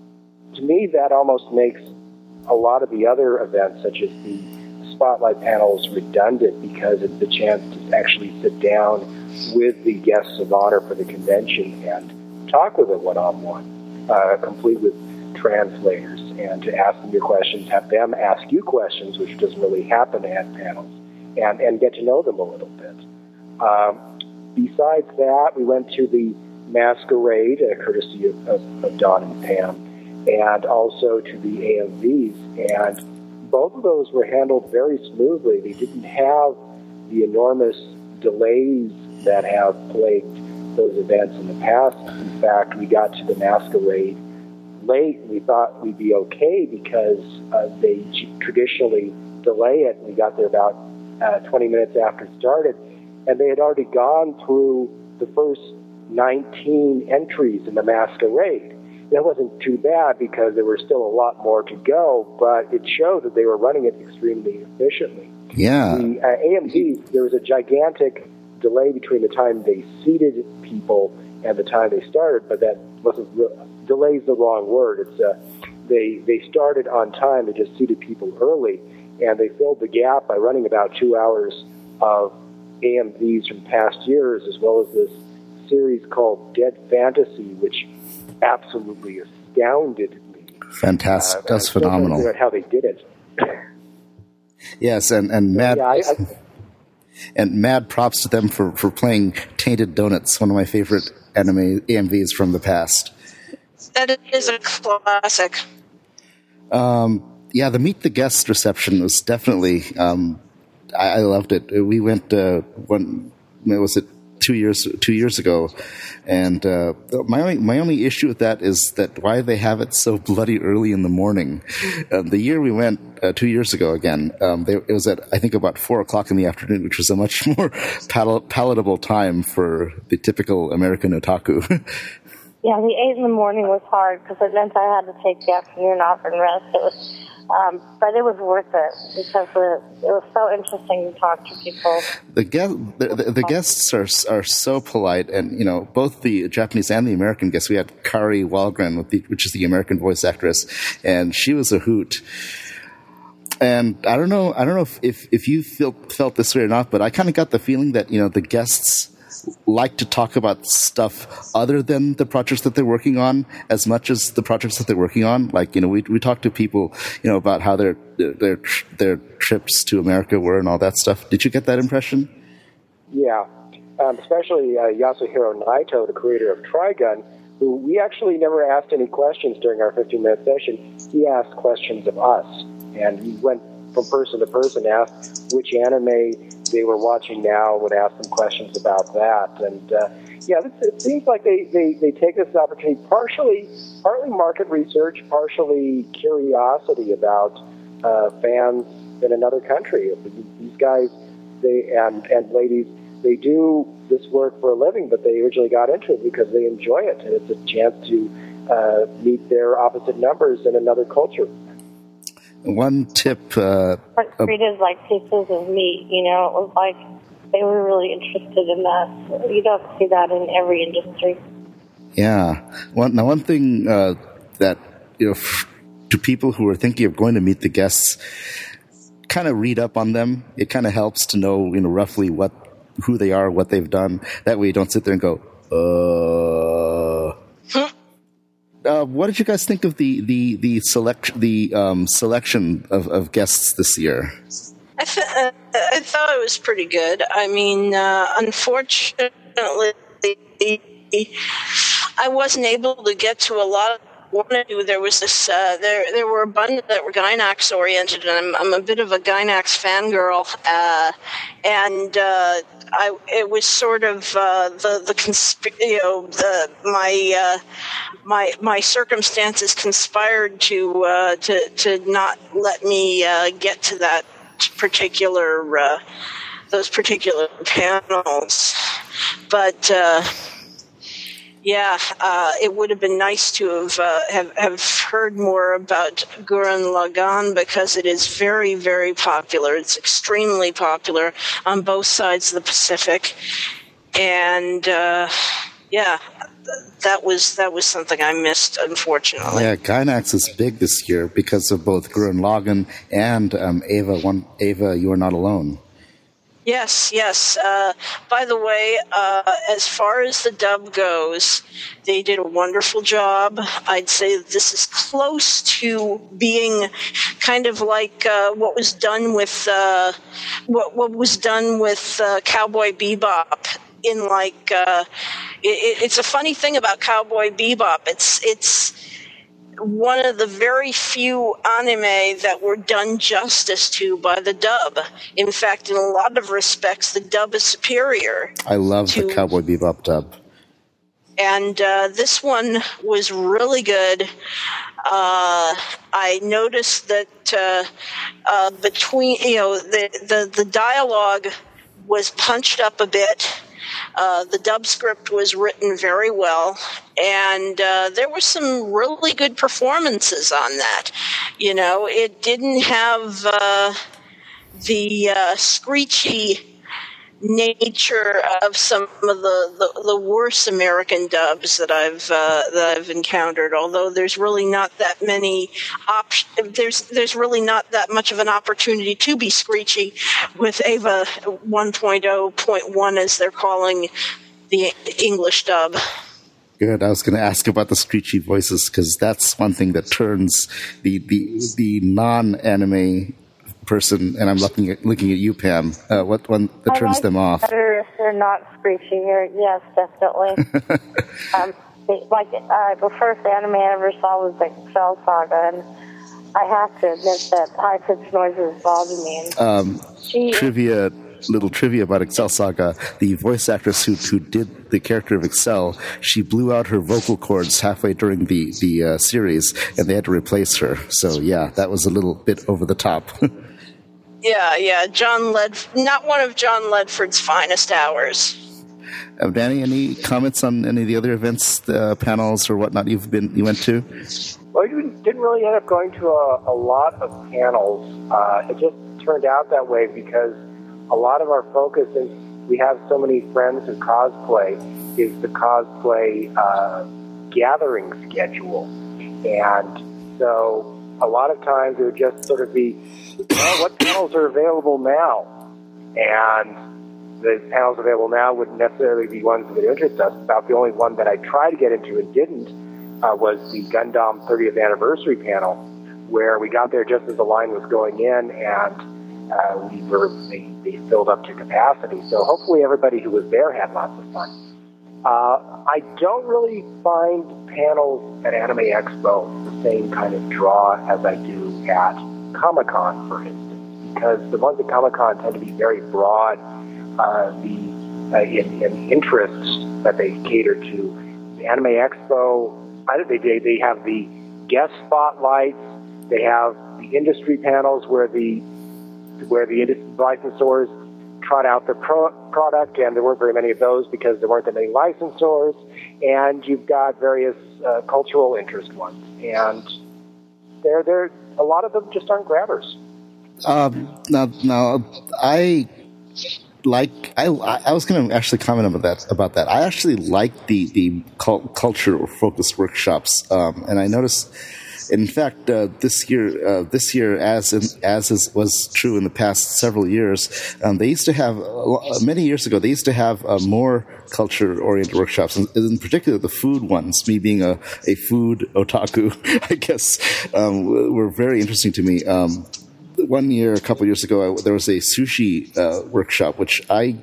To me, that almost makes a lot of the other events, such as the spotlight panels, redundant because it's the chance to actually sit down with the guests of honor for the convention and talk with them one-on-one, uh, complete with translators, and to ask them your questions, have them ask you questions, which doesn't really happen at panels, and, and get to know them a little bit. Um, besides that, we went to the masquerade, uh, courtesy of, of, of Don and Pam, and also to the A M Vs, and both of those were handled very smoothly. They didn't have the enormous delays that have plagued those events in the past. In fact, we got to the masquerade late. We thought we'd be okay because uh, they traditionally delay it. We got there about uh, twenty minutes after it started, and they had already gone through the first nineteen entries in the masquerade. That wasn't too bad because there were still a lot more to go, but it showed that they were running it extremely efficiently. Yeah. The uh, A M Vs, there was a gigantic delay between the time they seated people and the time they started, but that wasn't real. Delay is the wrong word. It's uh, they they started on time. They just seated people early, and they filled the gap by running about two hours of A M Vs from past years, as well as this series called Dead Fantasy, which absolutely astounded me. Fantastic. Uh, That's phenomenal. Figure out how they did it. Yes, and, and mad yeah, I, I, and mad props to them for, for playing Tainted Donuts, one of my favorite anime A M Vs from the past. That is a classic. Um, yeah, the Meet the Guest reception was definitely. Um, I, I loved it. We went uh, one. Was it? Two years, two years ago, and uh, my only my only issue with that is that why they have it so bloody early in the morning. Uh, the year we went uh, two years ago again, um, they, it was at I think about four o'clock in the afternoon, which was a much more pal- palatable time for the typical American otaku. Yeah, the eight in the morning was hard because it meant I had to take the afternoon off and rest. It was. Um, but it was worth it because it, it was so interesting to talk to people. The, guest, the, the, the guests are are so polite, and you know both the Japanese and the American guests. We had Kari Wahlgren, with the, which is the American voice actress, and she was a hoot. And I don't know, I don't know if if, if you feel, felt this way or not, but I kind of got the feeling that you know the guests like to talk about stuff other than the projects that they're working on as much as the projects that they're working on. Like, you know, we we talk to people, you know, about how their their their trips to America were and all that stuff. Did you get that impression? Yeah, um, especially uh, Yasuhiro Naito, the creator of Trigun, who we actually never asked any questions during our fifteen-minute session. He asked questions of us, and he went from person to person, asked which anime they were watching now, would ask them questions about that. And, uh, yeah, it, it seems like they, they, they take this opportunity, partially, partly market research, partially curiosity about uh, fans in another country. These guys they and, and ladies, they do this work for a living, but they originally got into it because they enjoy it, and it's a chance to uh, meet their opposite numbers in another culture. One tip... Uh, But treated like pieces of meat, you know, it was like they were really interested in that. You don't see that in every industry. Yeah. One, now, one thing uh, that, you know, f- to people who are thinking of going to meet the guests, kind of read up on them. It kind of helps to know, you know, roughly what, who they are, what they've done. That way you don't sit there and go, uh... Uh, what did you guys think of the the the select the um, selection of, of guests this year? I, th- uh, I thought it was pretty good. I mean, uh, unfortunately, I wasn't able to get to a lot of what I wanted to. There was this. Uh, there there were a bunch that were Gynax oriented, and I'm I'm a bit of a Gynax fangirl, uh, and. Uh, I, it was sort of uh, the the consp- you know the my uh, my my circumstances conspired to uh, to to not let me uh, get to that particular uh, those particular panels, but. Uh, Yeah, uh, it would have been nice to have, uh, have have heard more about Gurren Lagann because it is very, very popular. It's extremely popular on both sides of the Pacific, and uh, yeah, that was that was something I missed, unfortunately. Yeah, Gynax is big this year because of both Gurren Lagann and um, Ava. One Ava, You Are Not Alone. Yes, yes. Uh, by the way, uh, as far as the dub goes, they did a wonderful job. I'd say that this is close to being kind of like uh, what was done with uh, what what was done with uh, Cowboy Bebop. In like, uh, it, it's a funny thing about Cowboy Bebop. It's it's. one of the very few anime that were done justice to by the dub. In fact, in a lot of respects, the dub is superior. I love to, the Cowboy Bebop dub. And uh, this one was really good. Uh, I noticed that uh, uh, between, you know, the, the, the dialogue was punched up a bit. Uh, the dub script was written very well, and uh, there were some really good performances on that. You know, it didn't have uh, the uh, screechy nature of some of the, the, the worse American dubs that I've uh, that I've encountered. Although there's really not that many op- there's there's really not that much of an opportunity to be screechy with Ava one point oh point one, as they're calling the English dub. Good. I was going to ask about the screechy voices because that's one thing that turns the the, the non-anime person, and I'm looking at looking at you, Pam. Uh, what one that turns I like them off? Better if they're not screechy. Or, yes, definitely. um, they, like uh, the first anime I ever saw was Excel Saga, and I have to admit that high pitched noises bothered me. And Um, she, trivia, little trivia about Excel Saga. The voice actress who who did the character of Excel, she blew out her vocal cords halfway during the the uh, series, and they had to replace her. So yeah, that was a little bit over the top. Yeah, yeah, John Led, not one of John Ledford's finest hours. Uh, Danny, any comments on any of the other events, uh, panels, or whatnot you've been you went to? Well, we didn't really end up going to a, a lot of panels. Uh, it just turned out that way because a lot of our focus is we have so many friends who cosplay is the cosplay uh, gathering schedule, and so a lot of times it would just sort of be, well, what panels are available now? And the panels available now wouldn't necessarily be ones that would interest us. About the only one that I tried to get into and didn't uh, was the Gundam thirtieth anniversary panel, where we got there just as the line was going in, and uh, we were they, they filled up to capacity. So hopefully everybody who was there had lots of fun. Uh, I don't really find panels at Anime Expo the same kind of draw as I do at Comic-Con, for instance, because the ones at Comic-Con tend to be very broad, uh, the uh, in, in interests that they cater to. The Anime Expo, I, they, they have the guest spotlights, they have the industry panels where the where the licensors trot out their pro- product, and there weren't very many of those because there weren't that many licensors. And you've got various uh, cultural interest ones, and they're they're a lot of them just aren't grabbers. Um, now, now I like I I was going to actually comment about that about that. I actually like the the culture focused workshops, um, and I noticed. In fact, uh, this year, uh, this year, as in, as is, was true in the past several years, um, they used to have uh, many years ago. They used to have uh, more culture-oriented workshops, and in particular, the food ones. Me being a, a food otaku, I guess, um, were very interesting to me. Um, one year, a couple of years ago, I, there was a sushi uh, workshop, which I.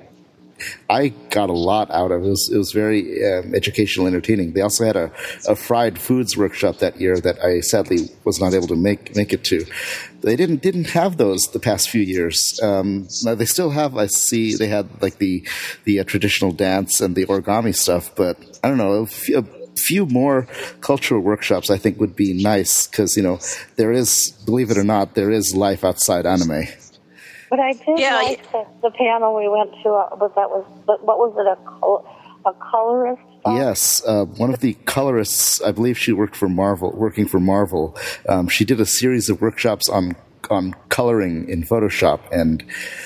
I got a lot out of it. It was, it was very um, educational, entertaining. They also had a, a fried foods workshop that year that I sadly was not able to make make it to. They didn't didn't have those the past few years. Um, now they still have. I see they had like the the uh, traditional dance and the origami stuff, but I don't know. A few, a few more cultural workshops I think would be nice because you know there is, believe it or not, there is life outside anime. But I did Yeah, like the, the panel we went to. Uh, was that was what was it? A col- a colorist? Uh, Yes, uh, one of the colorists. I believe she worked for Marvel, working for Marvel. Um, she did a series of workshops on on coloring in Photoshop, and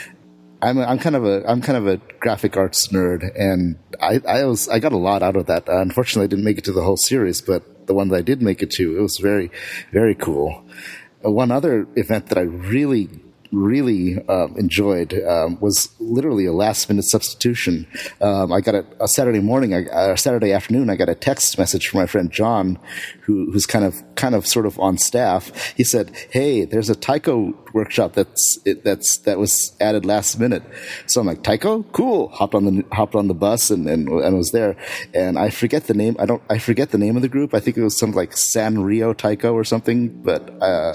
I'm a, I'm kind of a I'm kind of a graphic arts nerd, and I I was I got a lot out of that. Uh, unfortunately, I didn't make it to the whole series, but the one that I did make it to, it was very very cool. Uh, one other event that I really really um, enjoyed um, was literally a last minute substitution. Um, I got a, a Saturday morning, a uh, Saturday afternoon, I got a text message from my friend John, who, who's kind of kind of sort of on staff. He said, "Hey, there's a Taiko workshop that's it, that's that was added last minute." So I'm like, "Taiko, cool!" Hopped on the hopped on the bus and, and and was there. And I forget the name. I don't. I forget the name of the group. I think it was something like Sanrio Taiko or something. But uh,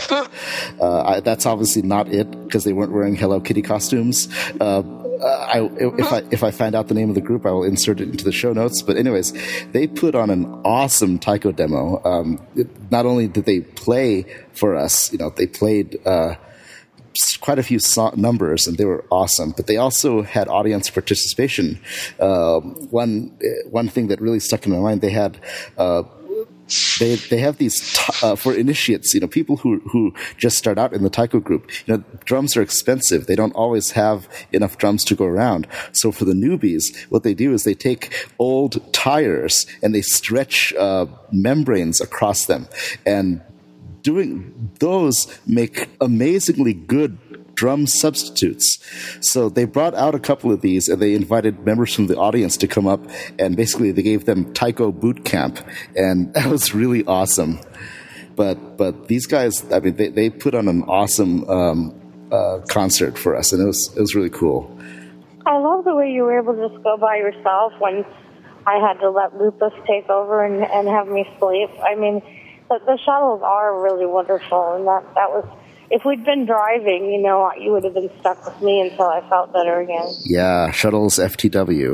uh, I, that's obviously not it, because they weren't wearing Hello Kitty costumes. Uh, I, if I if I find out the name of the group, I will insert it into the show notes. But anyways, they put on an awesome Taiko demo. Um, it, not only did they play for us, you know, they played uh, quite a few so- numbers, and they were awesome. But they also had audience participation. Uh, one one thing that really stuck in my mind, they had. Uh, They they have these t- uh, for initiates, you know, people who who just start out in the taiko group. You know, drums are expensive; they don't always have enough drums to go around. So for the newbies, what they do is they take old tires and they stretch uh, membranes across them, and doing those make amazingly good drum substitutes. So they brought out a couple of these, and they invited members from the audience to come up, and basically they gave them taiko boot camp, and that was really awesome. But but these guys, I mean, they, they put on an awesome um, uh, concert for us, and it was it was really cool. I love the way you were able to just go by yourself when I had to let Lupus take over and, and have me sleep. I mean, the, the shuttles are really wonderful, and that, that was... If we'd been driving, you know, you would have been stuck with me until I felt better again. Yeah, shuttles F T W.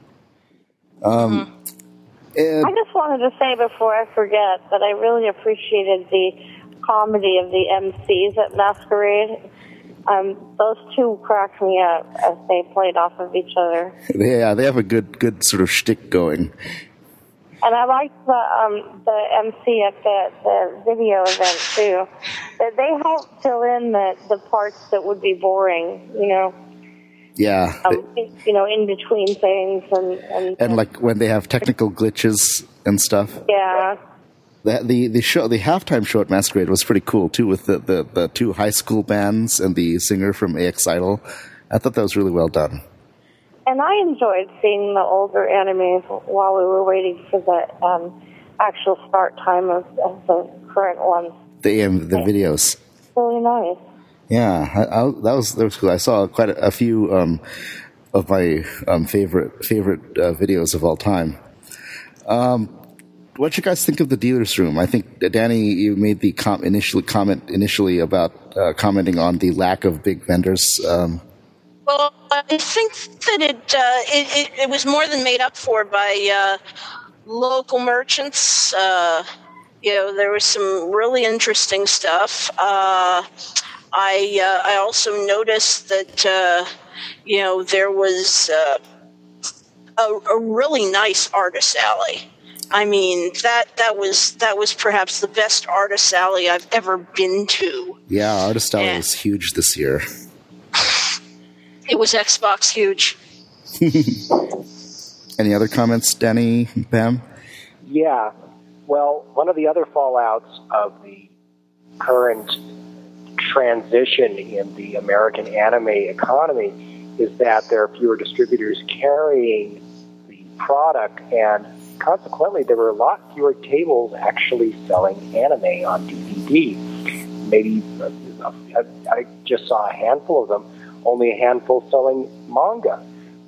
Um, mm-hmm. I just wanted to say before I forget that I really appreciated the comedy of the M Cs at Masquerade. Um, those two cracked me up as they played off of each other. Yeah, they have a good, good sort of shtick going. And I liked the um, the M C at the, the video event, too. They helped fill in the, the parts that would be boring, you know. Yeah. Um, you know, in between things. And, and, and like when they have technical glitches and stuff. Yeah. The, the the show, the halftime show at Masquerade was pretty cool, too, with the, the, the two high school bands and the singer from A X Idol. I thought that was really well done. And I enjoyed seeing the older animes while we were waiting for the um, actual start time of, of the current ones. The um, the videos. Really nice. Yeah, I, I, that was that was cool. I saw quite a, a few um, of my um, favorite favorite uh, videos of all time. Um, what do you guys think of the dealer's room? I think uh, Danny, you made the com- initial comment initially about uh, commenting on the lack of big vendors. Um, Well, I think that it, uh, it, it it was more than made up for by uh, local merchants. Uh, you know, there was some really interesting stuff. Uh, I uh, I also noticed that uh, you know, there was uh, a, a really nice artist alley. I mean, that that was that was perhaps the best artist alley I've ever been to. Yeah, artist alley and was huge this year. It was Xbox huge. Any other comments, Danny, Pam? Yeah. Well, one of the other fallouts of the current transition in the American anime economy is that there are fewer distributors carrying the product, and consequently there were a lot fewer tables actually selling anime on D V D. Maybe uh, I just saw a handful of them, only a handful selling manga.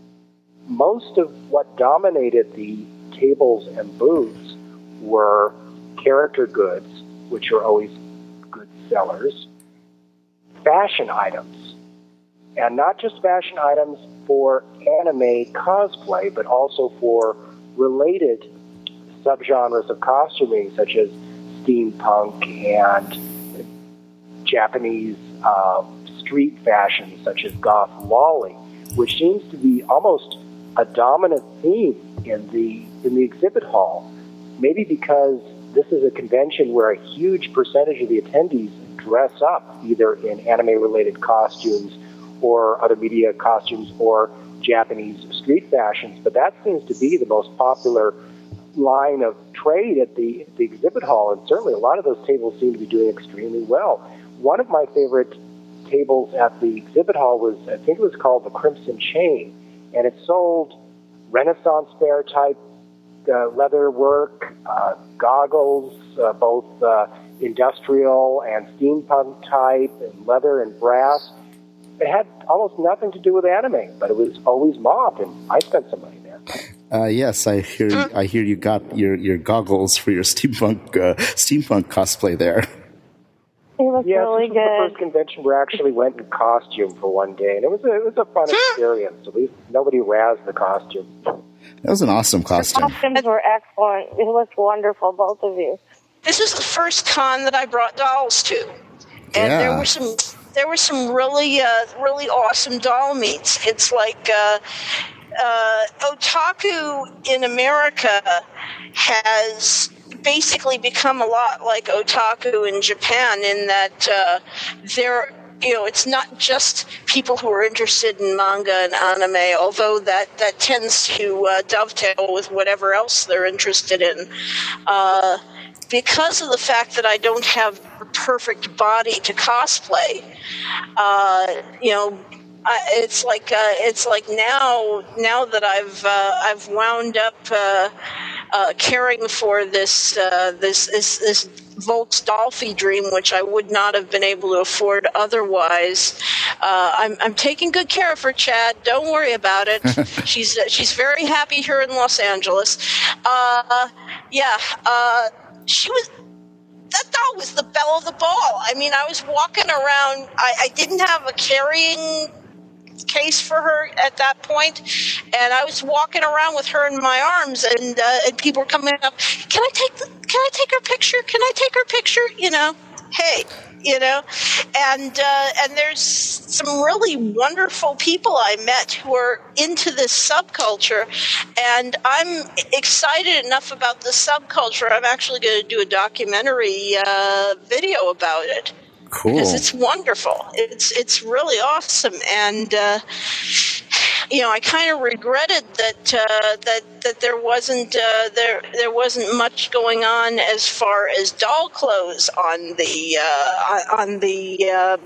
Most of what dominated the tables and booths were character goods, which are always good sellers, fashion items, and not just fashion items for anime cosplay, but also for related subgenres of costuming, such as steampunk and Japanese uh, street fashion, such as goth lolly, which seems to be almost a dominant theme in the in the exhibit hall. Maybe because this is a convention where a huge percentage of the attendees dress up either in anime-related costumes or other media costumes or Japanese street fashions. But that seems to be the most popular line of trade at the, the exhibit hall, and certainly a lot of those tables seem to be doing extremely well. One of my favorite tables at the exhibit hall was, I think it was called the Crimson Chain, and it sold Renaissance fair type uh, leather work, uh, goggles, uh, both uh, industrial and steampunk type, and leather and brass. It had almost nothing to do with anime, but it was always mobbed, and I spent some money there. Uh, yes, I hear. I hear you got your, your goggles for your steampunk uh, steampunk cosplay there. It was yes, really this was good. the first convention where I actually went in costume for one day, and it was a, it was a fun experience. At least nobody razzed the costume. That was an awesome costume. The costumes were excellent. It was wonderful, both of you. This is the first con that I brought dolls to, and Yeah. there were some there were some really uh, really awesome doll meets. It's like uh, uh, otaku in America has basically become a lot like otaku in Japan, in that uh, they're, you know, it's not just people who are interested in manga and anime, although that, that tends to uh, dovetail with whatever else they're interested in. Uh, because of the fact that I don't have a perfect body to cosplay, uh, you know, I, it's like uh, it's like now now that I've uh, I've wound up uh, uh, caring for this uh, this this this Volks Dolphy dream, which I would not have been able to afford otherwise. Uh, I'm I'm taking good care of her, Chad. Don't worry about it. she's uh, she's very happy here in Los Angeles. Uh, yeah, uh, she was. That doll was the belle of the ball. I mean, I was walking around. I, I didn't have a carrying case for her at that point, and I was walking around with her in my arms, and uh, and people were coming up. Can I take the, Can I take her picture? Can I take her picture? You know, hey, you know, and uh, and there's some really wonderful people I met who are into this subculture, and I'm excited enough about the subculture. I'm actually going to do a documentary uh, video about it. Cool. Because it's wonderful. It's it's really awesome, and uh, you know, I kind of regretted that uh, that that there wasn't uh, there there wasn't much going on as far as doll clothes on the uh, on the. Uh,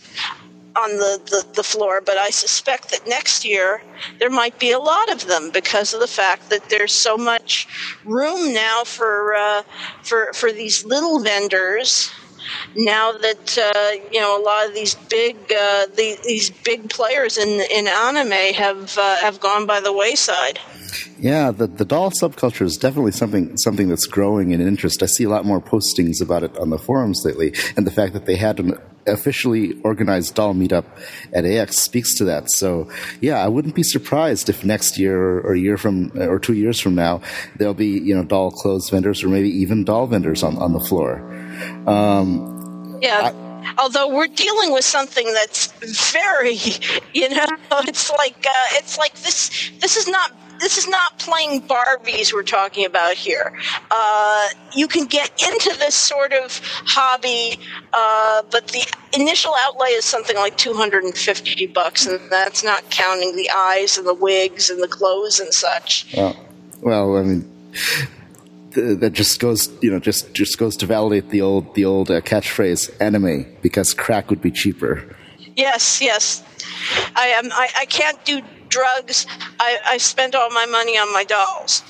on the, the, the floor, but I suspect that next year there might be a lot of them because of the fact that there's so much room now for uh, for for these little vendors. Now that uh, you know, a lot of these big uh, the, these big players in in anime have uh, have gone by the wayside. Yeah, the the doll subculture is definitely something something that's growing in interest. I see a lot more postings about it on the forums lately, and the fact that they had an officially organized doll meetup at A X speaks to that. So, yeah, I wouldn't be surprised if next year or a year from or two years from now there'll be, you know, doll clothes vendors or maybe even doll vendors on, on the floor. Um, yeah. I, Although we're dealing with something that's very, you know, it's like uh, it's like this. This is not. This is not playing Barbies we're talking about here. Uh, you can get into this sort of hobby, uh, but the initial outlay is something like two hundred fifty bucks, and that's not counting the eyes and the wigs and the clothes and such. Well, well, I mean, th- that just goes, you know, just, just goes to validate the old the old uh, catchphrase "anime" because crack would be cheaper. Yes, yes. I am. I, I can't do drugs. I, I spent all my money on my dolls.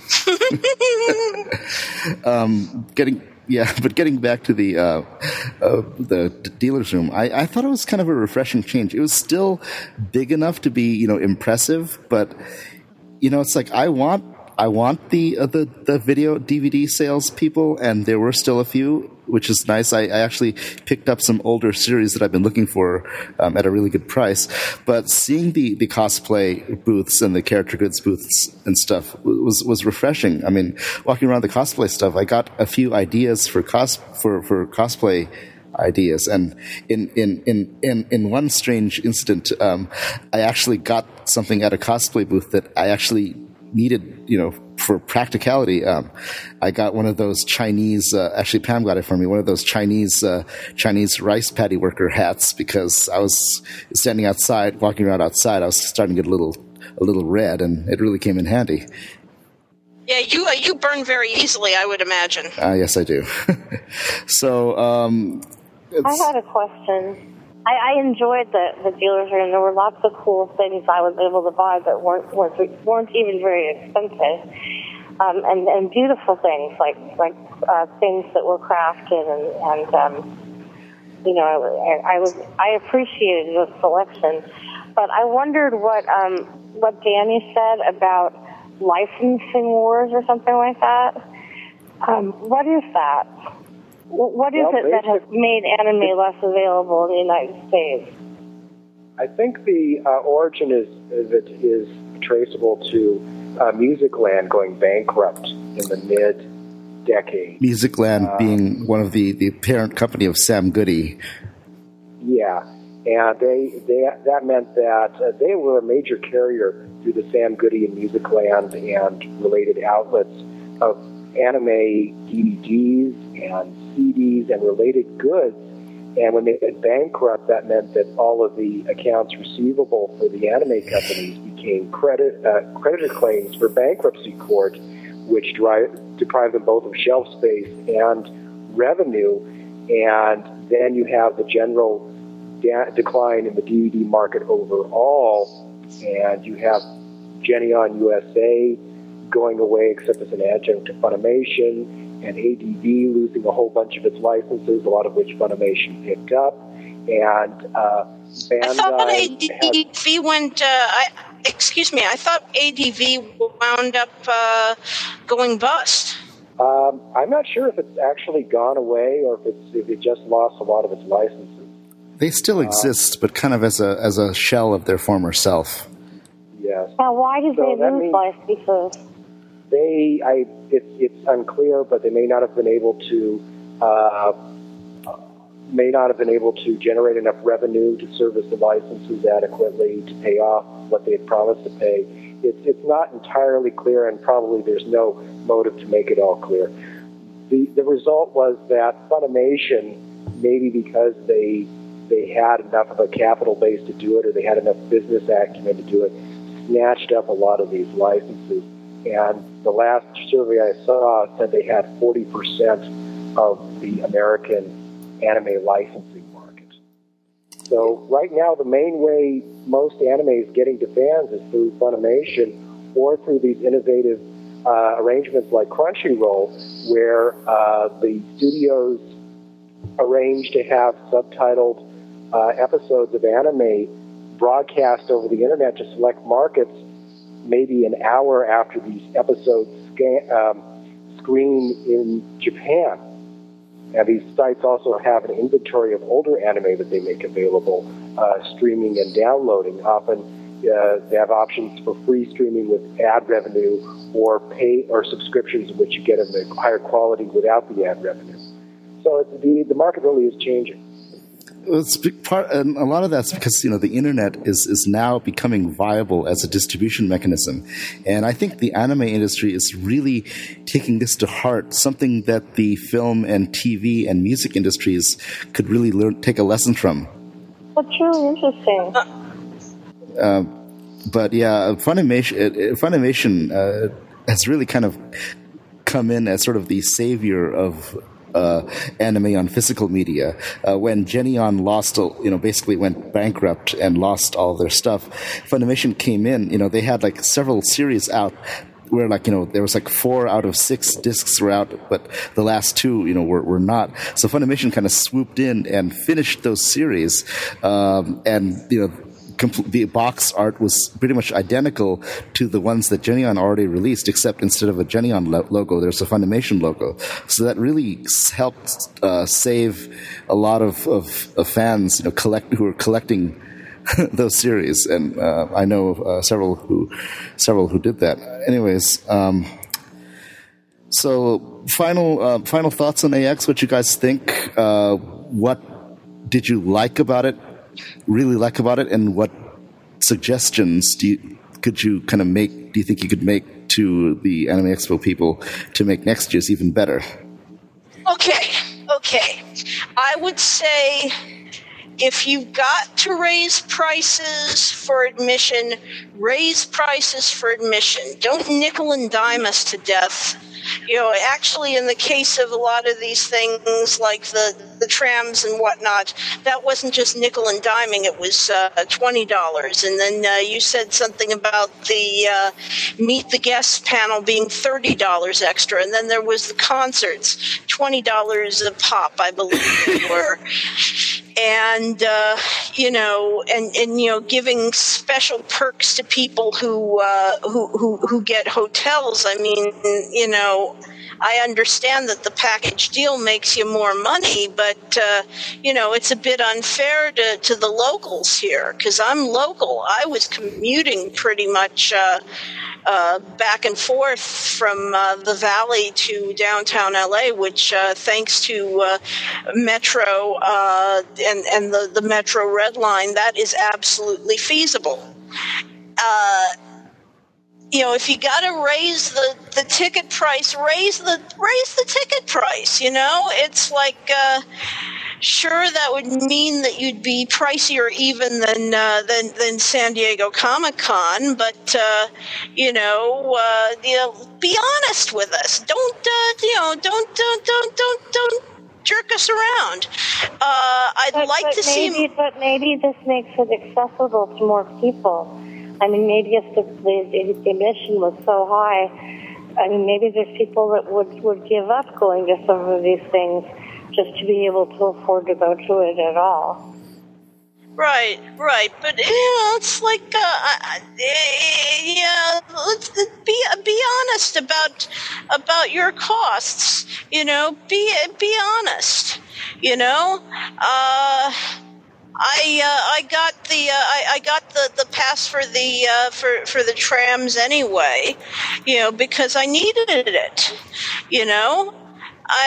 um, getting yeah, but getting back to the uh, uh, the dealer's room, I, I thought it was kind of a refreshing change. It was still big enough to be, you know, impressive, but you know, it's like I want I want the uh, the the video D V D sales people, and there were still a few, which is nice. I, I actually picked up some older series that I've been looking for um, at a really good price. But seeing the, the cosplay booths and the character goods booths and stuff was was refreshing. I mean, walking around the cosplay stuff, I got a few ideas for cos for, for cosplay ideas, and in in in in, in one strange incident, um, I actually got something at a cosplay booth that I actually needed, you know, for practicality. Um, I got one of those Chinese, uh, actually Pam got it for me, one of those Chinese, uh, Chinese rice paddy worker hats, because I was standing outside, walking around outside, I was starting to get a little, a little red, and it really came in handy. Yeah, you uh, you burn very easily, I would imagine. Uh, yes, I do. so, um... I had a question. I, I enjoyed the, the dealer's room. There were lots of cool things I was able to buy that weren't weren't, weren't even very expensive, um, and and beautiful things like like uh, things that were crafted, and and um, you know I, I was I appreciated the selection, but I wondered what um, what Danny said about licensing wars or something like that. Um, what is that? What is well, it that has made anime less available in the United States? I think the uh, origin is, is it is traceable to uh, Musicland going bankrupt in the mid-decade. Musicland uh, being one of the, the parent company of Sam Goody. Yeah, and they they that meant that uh, they were a major carrier through the Sam Goody and Musicland and related outlets of anime D V Ds and C Ds and related goods. And when they went bankrupt, that meant that all of the accounts receivable for the anime companies became credit uh, creditor claims for bankruptcy court, which drive, deprived them both of shelf space and revenue. And then you have the general da- decline in the D V D market overall, and you have Geneon U S A going away except as an adjunct to Funimation, and A D V losing a whole bunch of its licenses, a lot of which Funimation picked up. And uh, Bandai I thought A D V had, went, uh, I, excuse me, I thought A D V wound up uh, going bust. Um, I'm not sure if it's actually gone away or if, it's, if it just lost a lot of its licenses. They still exist, uh, but kind of as a as a shell of their former self. Yes. Now, why did so they lose licenses? They, I, it, it's unclear, but they may not have been able to, uh, may not have been able to generate enough revenue to service the licenses adequately to pay off what they had promised to pay. It's, it's not entirely clear, and probably there's no motive to make it all clear. The, the result was that Funimation, maybe because they, they had enough of a capital base to do it, or they had enough business acumen to do it, snatched up a lot of these licenses. And the last survey I saw said they had forty percent of the American anime licensing market. So right now, the main way most anime is getting to fans is through Funimation or through these innovative uh, arrangements like Crunchyroll, where uh, the studios arrange to have subtitled uh, episodes of anime broadcast over the internet to select markets maybe an hour after these episodes scan, um, screen in Japan. And these sites also have an inventory of older anime that they make available, uh, streaming and downloading. Often uh, they have options for free streaming with ad revenue, or pay or subscriptions in which you get in the higher quality without the ad revenue. So it's, the, the market really is changing. it's big part, and a lot of that's because you know the internet is is now becoming viable as a distribution mechanism, and I think the anime industry is really taking this to heart. Something that the film and T V and music industries could really learn, take a lesson from. That's really interesting. Uh, but yeah, Funimation, Funimation uh, has really kind of come in as sort of the savior of uh, anime on physical media. Uh, when Geneon lost, you know, basically went bankrupt and lost all their stuff, Funimation came in. You know, they had like several series out where, like, you know, there was like four out of six discs were out, but the last two, you know, were, were not. So Funimation kind of swooped in and finished those series, um, and you know. The box art was pretty much identical to the ones that Geneon already released, except instead of a Geneon lo- logo, there's a Funimation logo. So that really helped uh, save a lot of, of, of fans, you know, collect who are collecting those series, and uh, I know uh, several who several who did that. Anyways, um, so final uh, final thoughts on A X. What you guys think? Uh, what did you like about it? Really like about it, and what suggestions do you, could you kind of make? Do you think you could make to the Anime Expo people to make next year's even better? Okay, okay. I would say if you've got to raise prices for admission, raise prices for admission. Don't nickel and dime us to death. You know, actually, in the case of a lot of these things, like the, the trams and whatnot, that wasn't just nickel and diming, it was uh, twenty dollars. And then uh, you said something about the uh, Meet the Guests panel being thirty dollars extra. And then there was the concerts, twenty dollars a pop, I believe they were. And, uh, you know, and, and, you know, giving special perks to people who, uh, who, who, who get hotels. I mean, you know, I understand that the package deal makes you more money, but, uh, you know, it's a bit unfair to, to the locals here, because I'm local. I was commuting pretty much, uh, Uh, back and forth from uh, the Valley to downtown L A, which, uh, thanks to uh, Metro uh, and, and the, the Metro Red Line, that is absolutely feasible. Uh, you know, if you got to raise the, the ticket price, raise the raise the ticket price. You know, it's like. Uh, Sure, that would mean that you'd be pricier even than uh, than than San Diego Comic-Con, but uh, you know, uh, you know, be honest with us. Don't uh, you know? Don't don't don't don't don't jerk us around. Uh, I'd but, like but to maybe, see. But maybe this makes it accessible to more people. I mean, maybe if the, the, the admission was so high, I mean, maybe there's people that would would give up going to some of these things just to be able to afford to go to it at all. Right, right, but you know, it's like, uh, uh, yeah, let's be be honest about about your costs. You know, be be honest. You know, uh, I uh, I got the uh, I, I got the, the pass for the uh, for for the trams anyway. You know, because I needed it. You know, I.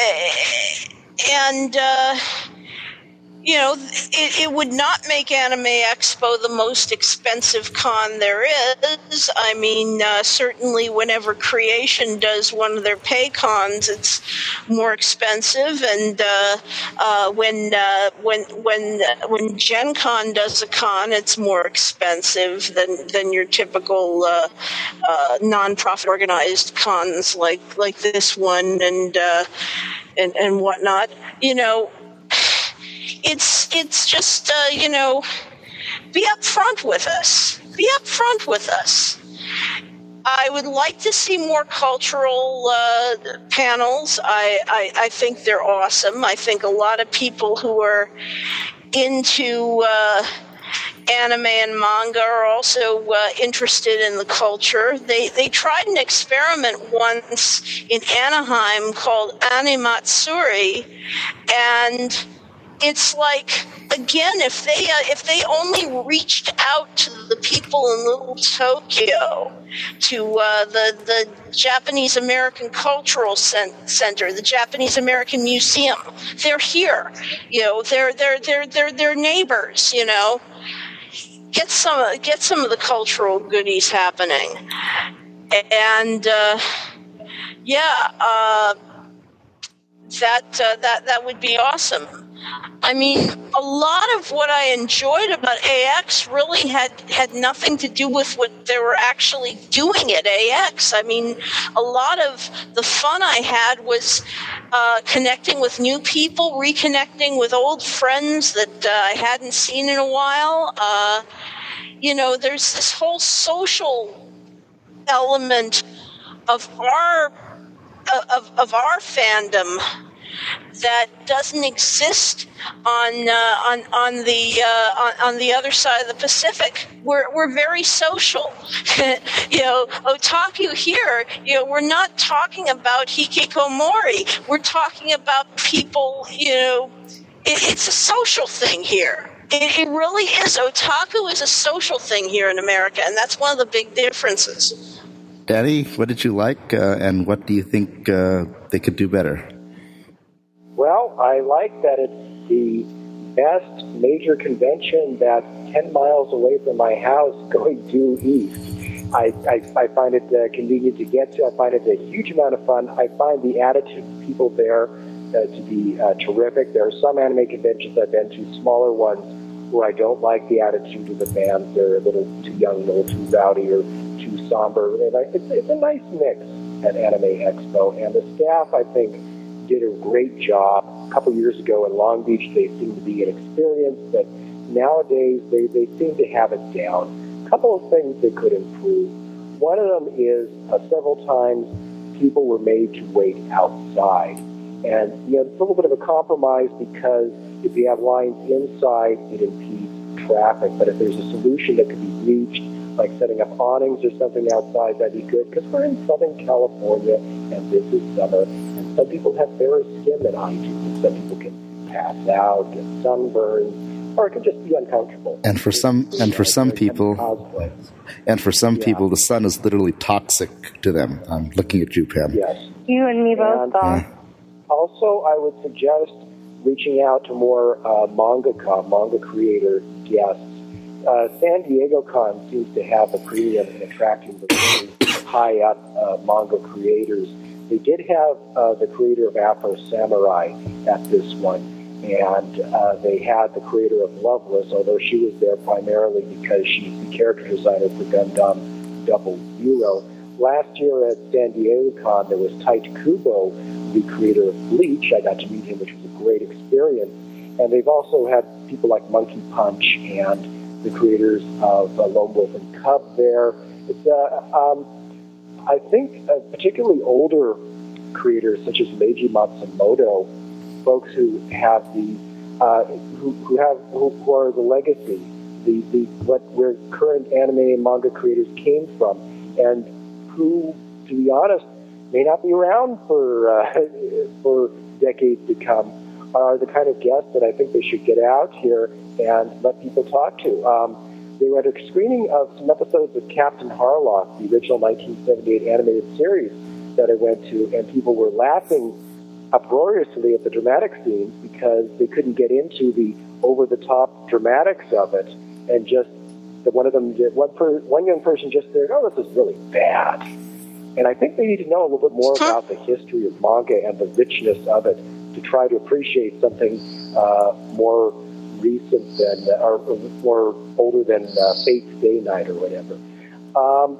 I And, uh, you know, it, it would not make Anime Expo the most expensive con there is. I mean, uh, certainly whenever Creation does one of their pay cons, it's more expensive. And uh, uh, when uh, when when when Gen Con does a con, it's more expensive than than your typical uh, uh, non-profit organized cons like like this one and uh, and and whatnot. You know. It's it's just, uh, you know, be upfront with us. Be upfront with us. I would like to see more cultural uh, panels. I, I, I think they're awesome. I think a lot of people who are into uh, anime and manga are also uh, interested in the culture. They, they tried an experiment once in Anaheim called Animatsuri, and it's like, again, if they uh, if they only reached out to the people in Little Tokyo, to uh, the the Japanese American Cultural Center, the Japanese American Museum, they're here. You know, they're they're they're they're they're neighbors. You know, get some get some of the cultural goodies happening, and uh, yeah. Uh, That uh, that that would be awesome. I mean, a lot of what I enjoyed about A X really had, had nothing to do with what they were actually doing at A X. I mean, a lot of the fun I had was uh, connecting with new people, reconnecting with old friends that uh, I hadn't seen in a while. Uh, you know, there's this whole social element of our of of our fandom that doesn't exist on uh, on on the uh, on, on the other side of the Pacific. We're we're very social. You know, otaku here. You know, we're not talking about hikikomori. We're talking about people. You know, it, it's a social thing here. It, it really is. Otaku is a social thing here in America, and that's one of the big differences. Danny, what did you like, uh, and what do you think uh, they could do better? Well, I like that it's the best major convention that's ten miles away from my house going due east. I, I, I find it uh, convenient to get to. I find it a huge amount of fun. I find the attitude of people there uh, to be uh, terrific. There are some anime conventions I've been to, smaller ones, where I don't like the attitude of the fans. They're a little too young, a little too rowdy, or too somber. And I, it's, it's a nice mix at Anime Expo. And the staff, I think, did a great job. A couple years ago in Long Beach, they seemed to be inexperienced, but nowadays they, they seem to have it down. A couple of things they could improve. One of them is uh, several times people were made to wait outside. And, you know, it's a little bit of a compromise because if you have lines inside, it impedes traffic. But if there's a solution that could be reached, like setting up awnings or something outside, that'd be good. Because we're in Southern California, and this is summer, and some people have fairer skin than I do. And some people can pass out, get sunburned, or it can just be uncomfortable. And for some, and for some people, and for some yeah. people, the sun is literally toxic to them. I'm looking at you, Pam. Yes. You and me both, and, Bob. Also, I would suggest reaching out to more uh, mangaka, manga creator guests. Uh, San Diego Con seems to have a premium in attracting the really high-up uh, manga creators. They did have uh, the creator of Afro Samurai at this one, and uh, they had the creator of Loveless, although she was there primarily because she's the character designer for Gundam Double Zero. Last year at San Diego Con, there was Tite Kubo, the creator of Bleach. I got to meet him, which was a great experience. And they've also had people like Monkey Punch and the creators of uh, Lone Wolf and Cub there. It's, uh, um, I think uh, particularly older creators such as Meiji Matsumoto, folks who have the uh, who, who have who, who are the legacy, the, the what where current anime and manga creators came from, and who, to be honest, may not be around for uh, for decades to come, are the kind of guests that I think they should get out here and let people talk to. Um, they were at a screening of some episodes of Captain Harlock, the original nineteen seventy-eight animated series that I went to, and people were laughing uproariously at the dramatic scenes because they couldn't get into the over-the-top dramatics of it, and just that one of them, one, per, one young person just said, "Oh, this is really bad." And I think they need to know a little bit more about the history of manga and the richness of it to try to appreciate something uh, more recent than, uh, or, or more older than uh, Fate's Day Night or whatever. Um,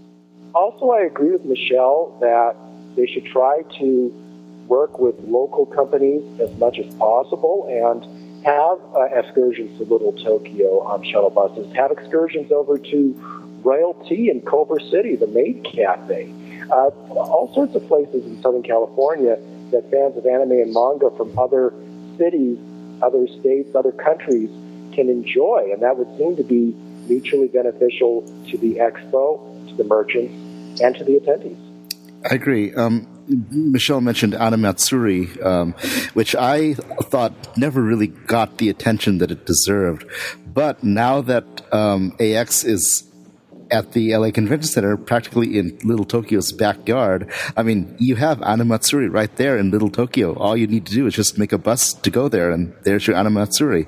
also, I agree with Michelle that they should try to work with local companies as much as possible and have uh, excursions to Little Tokyo on shuttle buses, have excursions over to Royal Tea in Culver City, the Maid Cafe, uh, all sorts of places in Southern California that fans of anime and manga from other cities, other states, other countries can enjoy, and that would seem to be mutually beneficial to the expo, to the merchants, and to the attendees. I agree. Um, Michelle mentioned Animatsuri, um, which I thought never really got the attention that it deserved. But now that um, A X is at the L A Convention Center, practically in Little Tokyo's backyard, I mean, you have Animatsuri right there in Little Tokyo. All you need to do is just make a bus to go there, and there's your Animatsuri.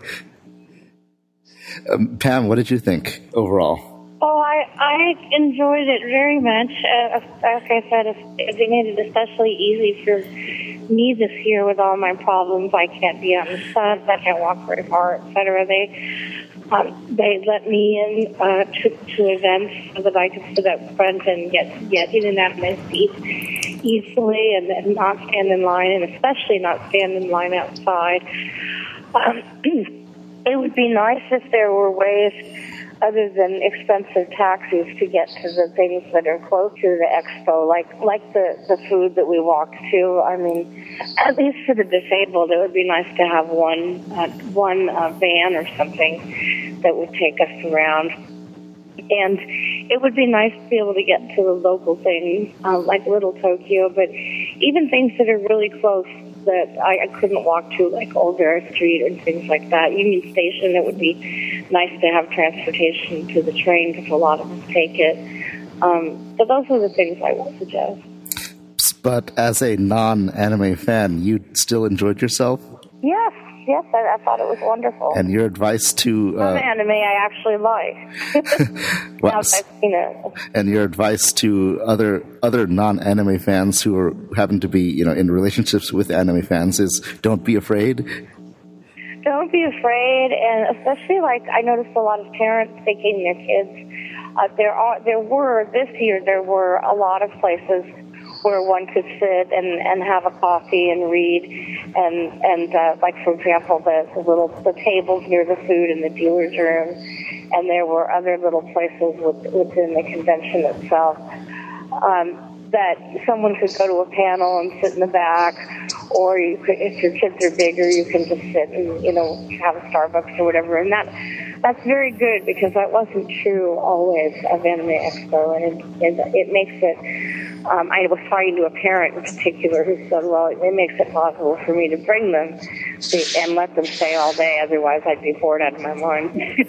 Um, Pam, what did you think overall? Oh, I, I enjoyed it very much. Uh, like I said, it, it made it especially easy for me this year with all my problems. I can't be out in the sun, I can't walk very far, et cetera. They, um, they let me in uh, to, to events so that I could sit up front and get, get in and out of my seat easily and, and not stand in line, and especially not stand in line outside. Um, it would be nice if there were ways other than expensive taxis to get to the things that are close to the expo, like like the, the food that we walked to. I mean, at least for the disabled, it would be nice to have one uh, one uh, van or something that would take us around. And it would be nice to be able to get to the local things, uh, like Little Tokyo, but even things that are really close that I, I couldn't walk to, like Old Bear Street and things like that. Union Station, it would be nice to have transportation to the train because a lot of us take it. Um, so those are the things I would suggest. But as a non-anime fan, you still enjoyed yourself? Yes, yes, I, I thought it was wonderful. And your advice to... Uh, Some anime I actually like. well, now that I've seen it. And your advice to other other non-anime fans who are happen to be, you know, in relationships with anime fans is don't be afraid. Don't be afraid, and especially like I noticed a lot of parents taking their kids. Uh, there are there were this year there were a lot of places where one could sit and, and have a coffee and read, and and uh, like for example the, the little the tables near the food in the dealer's room, and there were other little places with, within the convention itself. Um, that someone could go to a panel and sit in the back, or you could, if your kids are bigger, you can just sit and, you know, have a Starbucks or whatever. And that that's very good because that wasn't true always of Anime Expo, and it, it, it makes it. Um, I was talking to a parent in particular who said, well, it makes it possible for me to bring them and let them stay all day, otherwise I'd be bored out of my mind.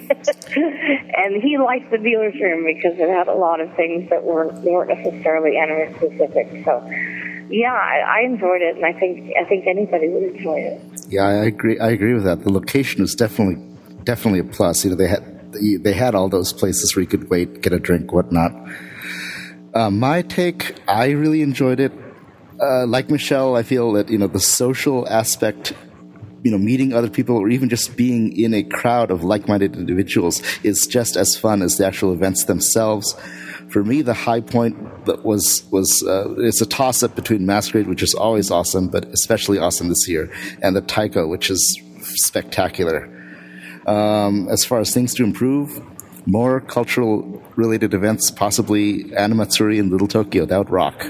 And he liked the dealer's room because it had a lot of things that weren't, weren't necessarily anime specific. So, yeah, I, I enjoyed it, and I think I think anybody would enjoy it. Yeah, I agree. I agree with that. The location is definitely definitely a plus. You know, they had they had all those places where you could wait, get a drink, whatnot. Uh, my take, I really enjoyed it. Uh, like Michelle, I feel that, you know, the social aspect, you know, meeting other people or even just being in a crowd of like-minded individuals is just as fun as the actual events themselves. For me, the high point that was, was uh, it's a toss-up between Masquerade, which is always awesome, but especially awesome this year, and the Taiko, which is spectacular. Um, as far as things to improve, more cultural-related events, possibly Animatsuri in Little Tokyo. That would rock.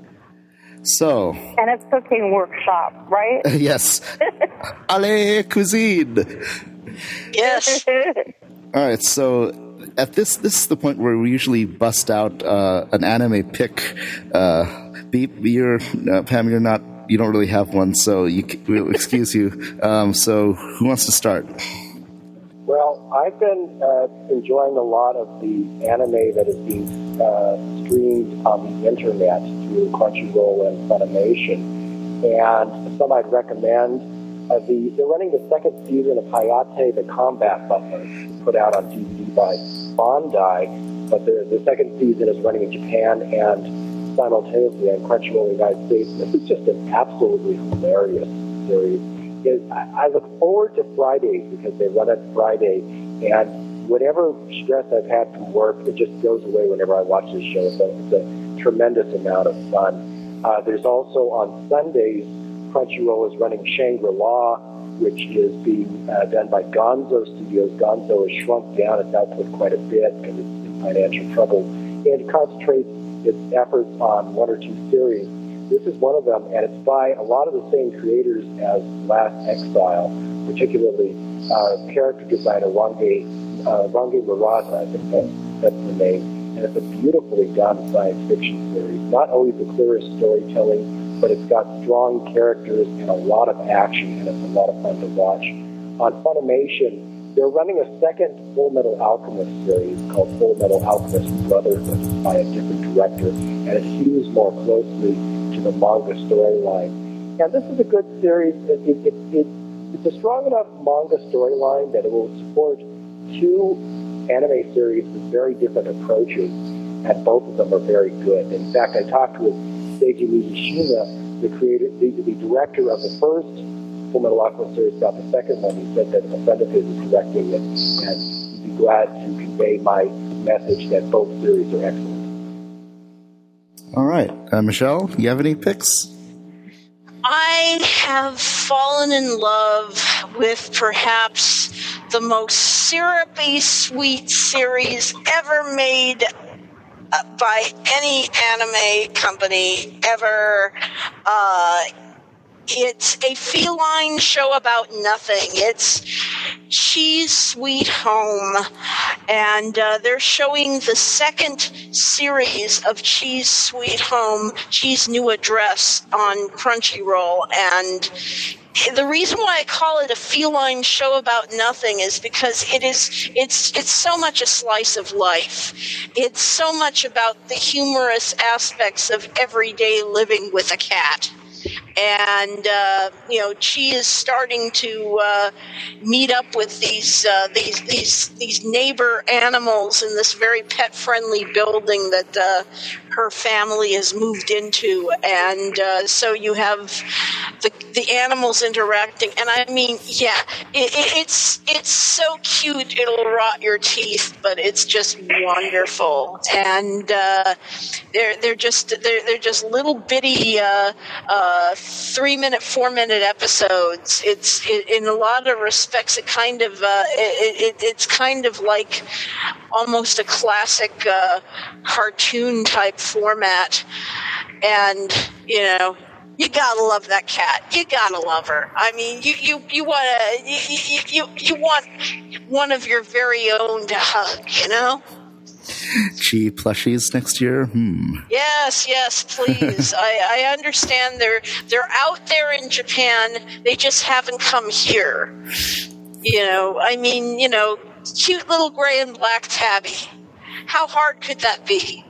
So... And it's cooking workshop, right? Yes. Allez, cuisine! Yes. All right, so at this this is the point where we usually bust out uh, an anime pick. Uh, Beep, you're, uh, Pam, you're not... You don't really have one, so you, we'll excuse you. Um, so who wants to start? Well, I've been uh, enjoying a lot of the anime that is being uh, streamed on the internet through Crunchyroll and Funimation, and some I'd recommend. Uh, the, they're running the second season of Hayate the Combat Butler, put out on D V D by Bandai, but the, the second season is running in Japan and simultaneously on Crunchyroll in the United States. This is just an absolutely hilarious series. Is I look forward to Fridays because they run on Friday, and whatever stress I've had from work, it just goes away whenever I watch this show. So it's a tremendous amount of fun. Uh, there's also on Sundays, Crunchyroll is running Shangri-La, which is being uh, done by Gonzo Studios. Gonzo has shrunk down its output quite a bit because it's in financial trouble, and concentrates its efforts on one or two series. This is one of them, and it's by a lot of the same creators as Last Exile, particularly uh, character designer Range, uh, Range Murata, I think that's, that's the name. and it's a beautifully done science fiction series. Not always the clearest storytelling, but it's got strong characters and a lot of action, and it's a lot of fun to watch. On Funimation, they're running a second Full Metal Alchemist series called Full Metal Alchemist Brothers, which is by a different director, and it hews more closely to the manga storyline. And this is a good series. It, it, it, it, it's a strong enough manga storyline that it will support two anime series with very different approaches, and both of them are very good. In fact, I talked with Seiji Miyashima, the creator, the, the director of the first Full Metal Alchemist series, about the second one. He said that a friend of his is directing it, and he'd be glad to convey my message that both series are excellent. All right. Uh, Michelle, you have any picks? I have fallen in love with perhaps the most syrupy sweet series ever made uh, by any anime company ever. Uh, it's a feline show about nothing. It's Cheese Sweet Home, and uh, they're showing the second series of Cheese Sweet Home, Cheese New Address on Crunchyroll, and the reason why I call it a feline show about nothing is because it is it's it's so much a slice of life. It's so much about the humorous aspects of everyday living with a cat. And uh, you know, she is starting to uh, meet up with these uh, these these these neighbor animals in this very pet-friendly building that uh, her family has moved into, and uh, so you have the the animals interacting. And I mean, yeah, it, it, it's it's so cute it'll rot your teeth, but it's just wonderful. And uh, they're they're just they're they're just little bitty. Uh, uh, three minute, four minute episodes. It's it, in a lot of respects, it kind of uh, it, it, it's kind of like almost a classic uh, cartoon type format, and you know, you gotta love that cat. You gotta love her. I mean, you you you want to you, you you want one of your very own to hug. You know. Chi plushies next year? Hmm. Yes, yes, please. I, I understand they're they're out there in Japan. They just haven't come here. You know, I mean, you know, cute little gray and black tabby. How hard could that be?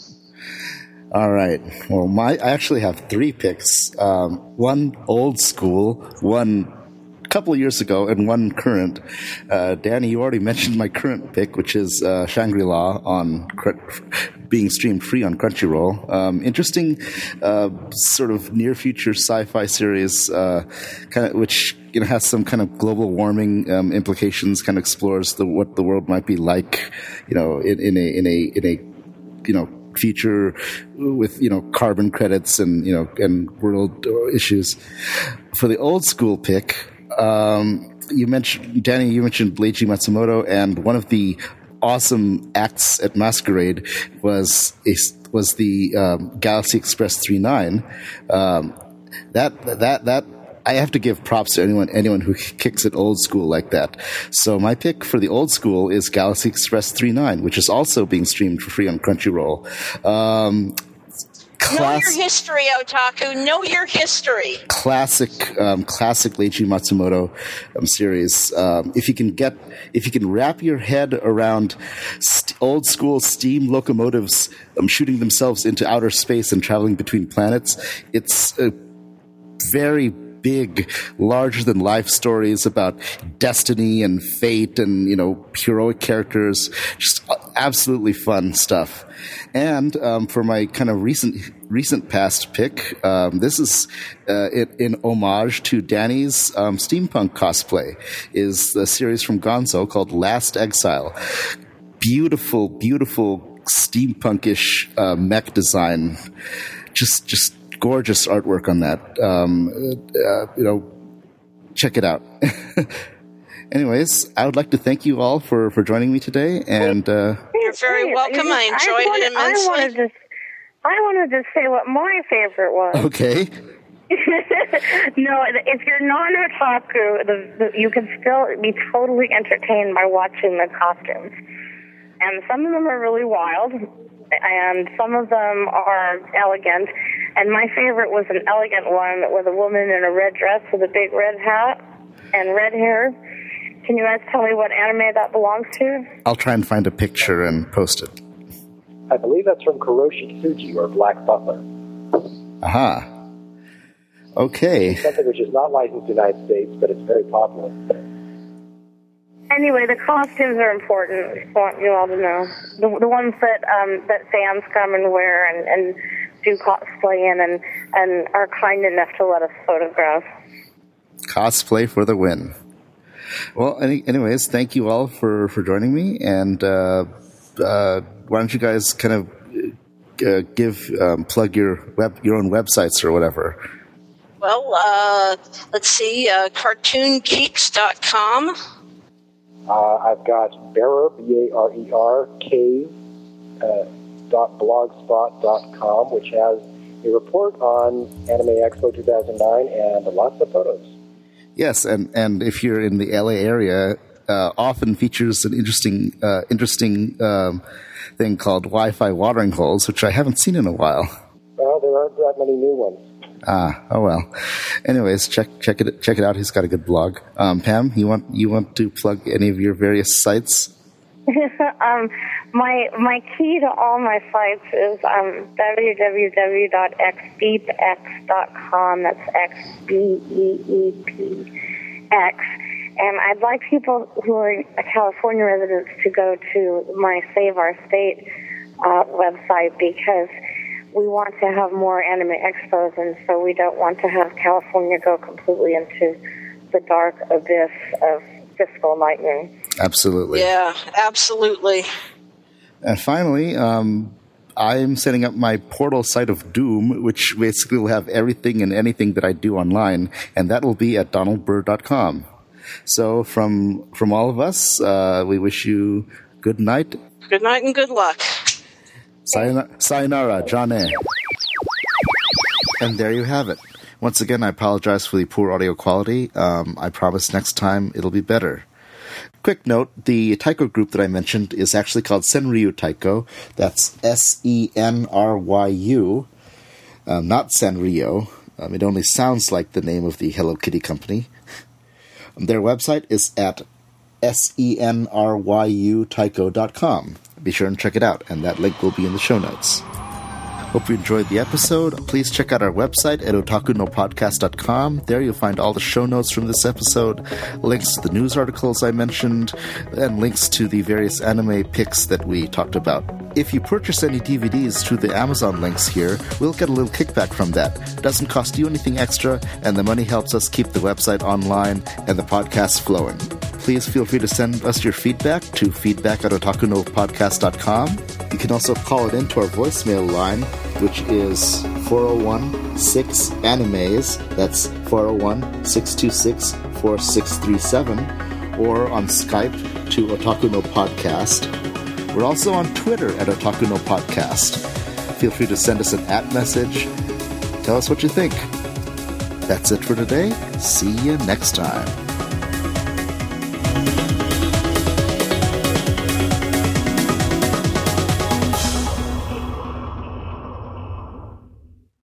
All right. Well, my I actually have three picks. Um, one old school, one couple of years ago, and one current. Uh, Danny, you already mentioned my current pick, which is uh, Shangri-La on being streamed free on Crunchyroll. Um, interesting, uh, sort of near future sci-fi series, uh, kind of which you know has some kind of global warming um, implications. Kind of explores the what the world might be like, you know, in, in a in a in a you know. future with you know carbon credits and you know and world issues. For the old school pick, um, you mentioned Danny. You mentioned Leiji Matsumoto, and one of the awesome acts at Masquerade was a, was the um, Galaxy Express thirty-nine. Um, that that that. I have to give props to anyone anyone who kicks it old school like that. So my pick for the old school is Galaxy Express thirty-nine, which is also being streamed for free on Crunchyroll. Um, class- know your history, Otaku. Know your history. Classic, um, classic Leiji Matsumoto um, series. Um, if you can get, if you can wrap your head around st- old school steam locomotives um, shooting themselves into outer space and traveling between planets, it's a very big, larger-than-life stories about destiny and fate and, you know, heroic characters. Just absolutely fun stuff. And um, for my kind of recent recent past pick, um, this is uh, in, in homage to Danny's um, steampunk cosplay, is a series from Gonzo called Last Exile. Beautiful, beautiful steampunkish uh, mech design. Just, just gorgeous artwork on that. Um, uh, you know, check it out. Anyways, I would like to thank you all for, for joining me today. And uh, you're very welcome. I enjoyed I wanted, it immensely. I wanted to, I wanted to say what my favorite was. Okay. No, if you're not an otaku, the, the, you can still be totally entertained by watching the costumes. and some of them are really wild, and some of them are elegant. And my favorite was an elegant one with a woman in a red dress with a big red hat and red hair. Can you guys tell me what anime that belongs to? I'll try and find a picture and post it. I believe that's from Kuroshi Tsuji, or Black Butler. Aha. Okay. Something which is not licensed in the United States, but it's very popular. Anyway, the costumes are important. I just want you all to know. The, the ones that um, that fans come and wear and, and do cosplay in and, and are kind enough to let us photograph. Cosplay for the win. Well, any, anyways, thank you all for, for joining me. And uh, uh, why don't you guys kind of uh, give um, plug your web your own websites or whatever? Well, uh, let's see, uh, cartoon geeks dot com. Uh, I've got Bearer, B A R E R, K, uh, dot blogspot dot com, which has a report on Anime Expo two thousand nine and lots of photos. Yes, and, and if you're in the L A area, uh, often features an interesting uh, interesting um, thing called Wi-Fi watering holes, which I haven't seen in a while. Well, there aren't that many new ones. Ah, oh well. Anyways, check check it check it out. He's got a good blog. Um, Pam, you want you want to plug any of your various sites? um, my my key to all my sites is um, w w w dot x beep x dot com. That's X B E E P X. And I'd like people who are California residents to go to my Save Our State uh, website, because we want to have more anime expos, and so we don't want to have California go completely into the dark abyss of fiscal nightmare. Absolutely. Yeah, absolutely. And finally, um, I'm setting up my portal site of doom, which basically will have everything and anything that I do online, and that will be at donald burr dot com. So from from all of us, uh, we wish you good night. Good night and good luck. Sayonara, sayonara, Jane. And there you have it. Once again, I apologize for the poor audio quality. Um, I promise next time it'll be better. Quick note, the Taiko group that I mentioned is actually called Senryu Taiko. That's S E N R Y U, um, not Sanrio. Um, it only sounds like the name of the Hello Kitty company. Their website is at S E N R Y U taiko dot com. Be sure and check it out, and that link will be in the show notes. Hope you enjoyed the episode. Please check out our website at otaku no podcast dot com. There you'll find all the show notes from this episode, links to the news articles I mentioned, and links to the various anime picks that we talked about. If you purchase any D V Ds through the Amazon links here, we'll get a little kickback from that. It doesn't cost you anything extra, and the money helps us keep the website online and the podcast flowing. Please feel free to send us your feedback to feedback at otaku no podcast dot com. You can also call it into our voicemail line, which is four oh one, six animes. That's four oh one, six two six, four six three seven. Or on Skype to Otaku no Podcast. We're also on Twitter at Otaku no Podcast. Feel free to send us an at message. Tell us what you think. That's it for today. See you next time.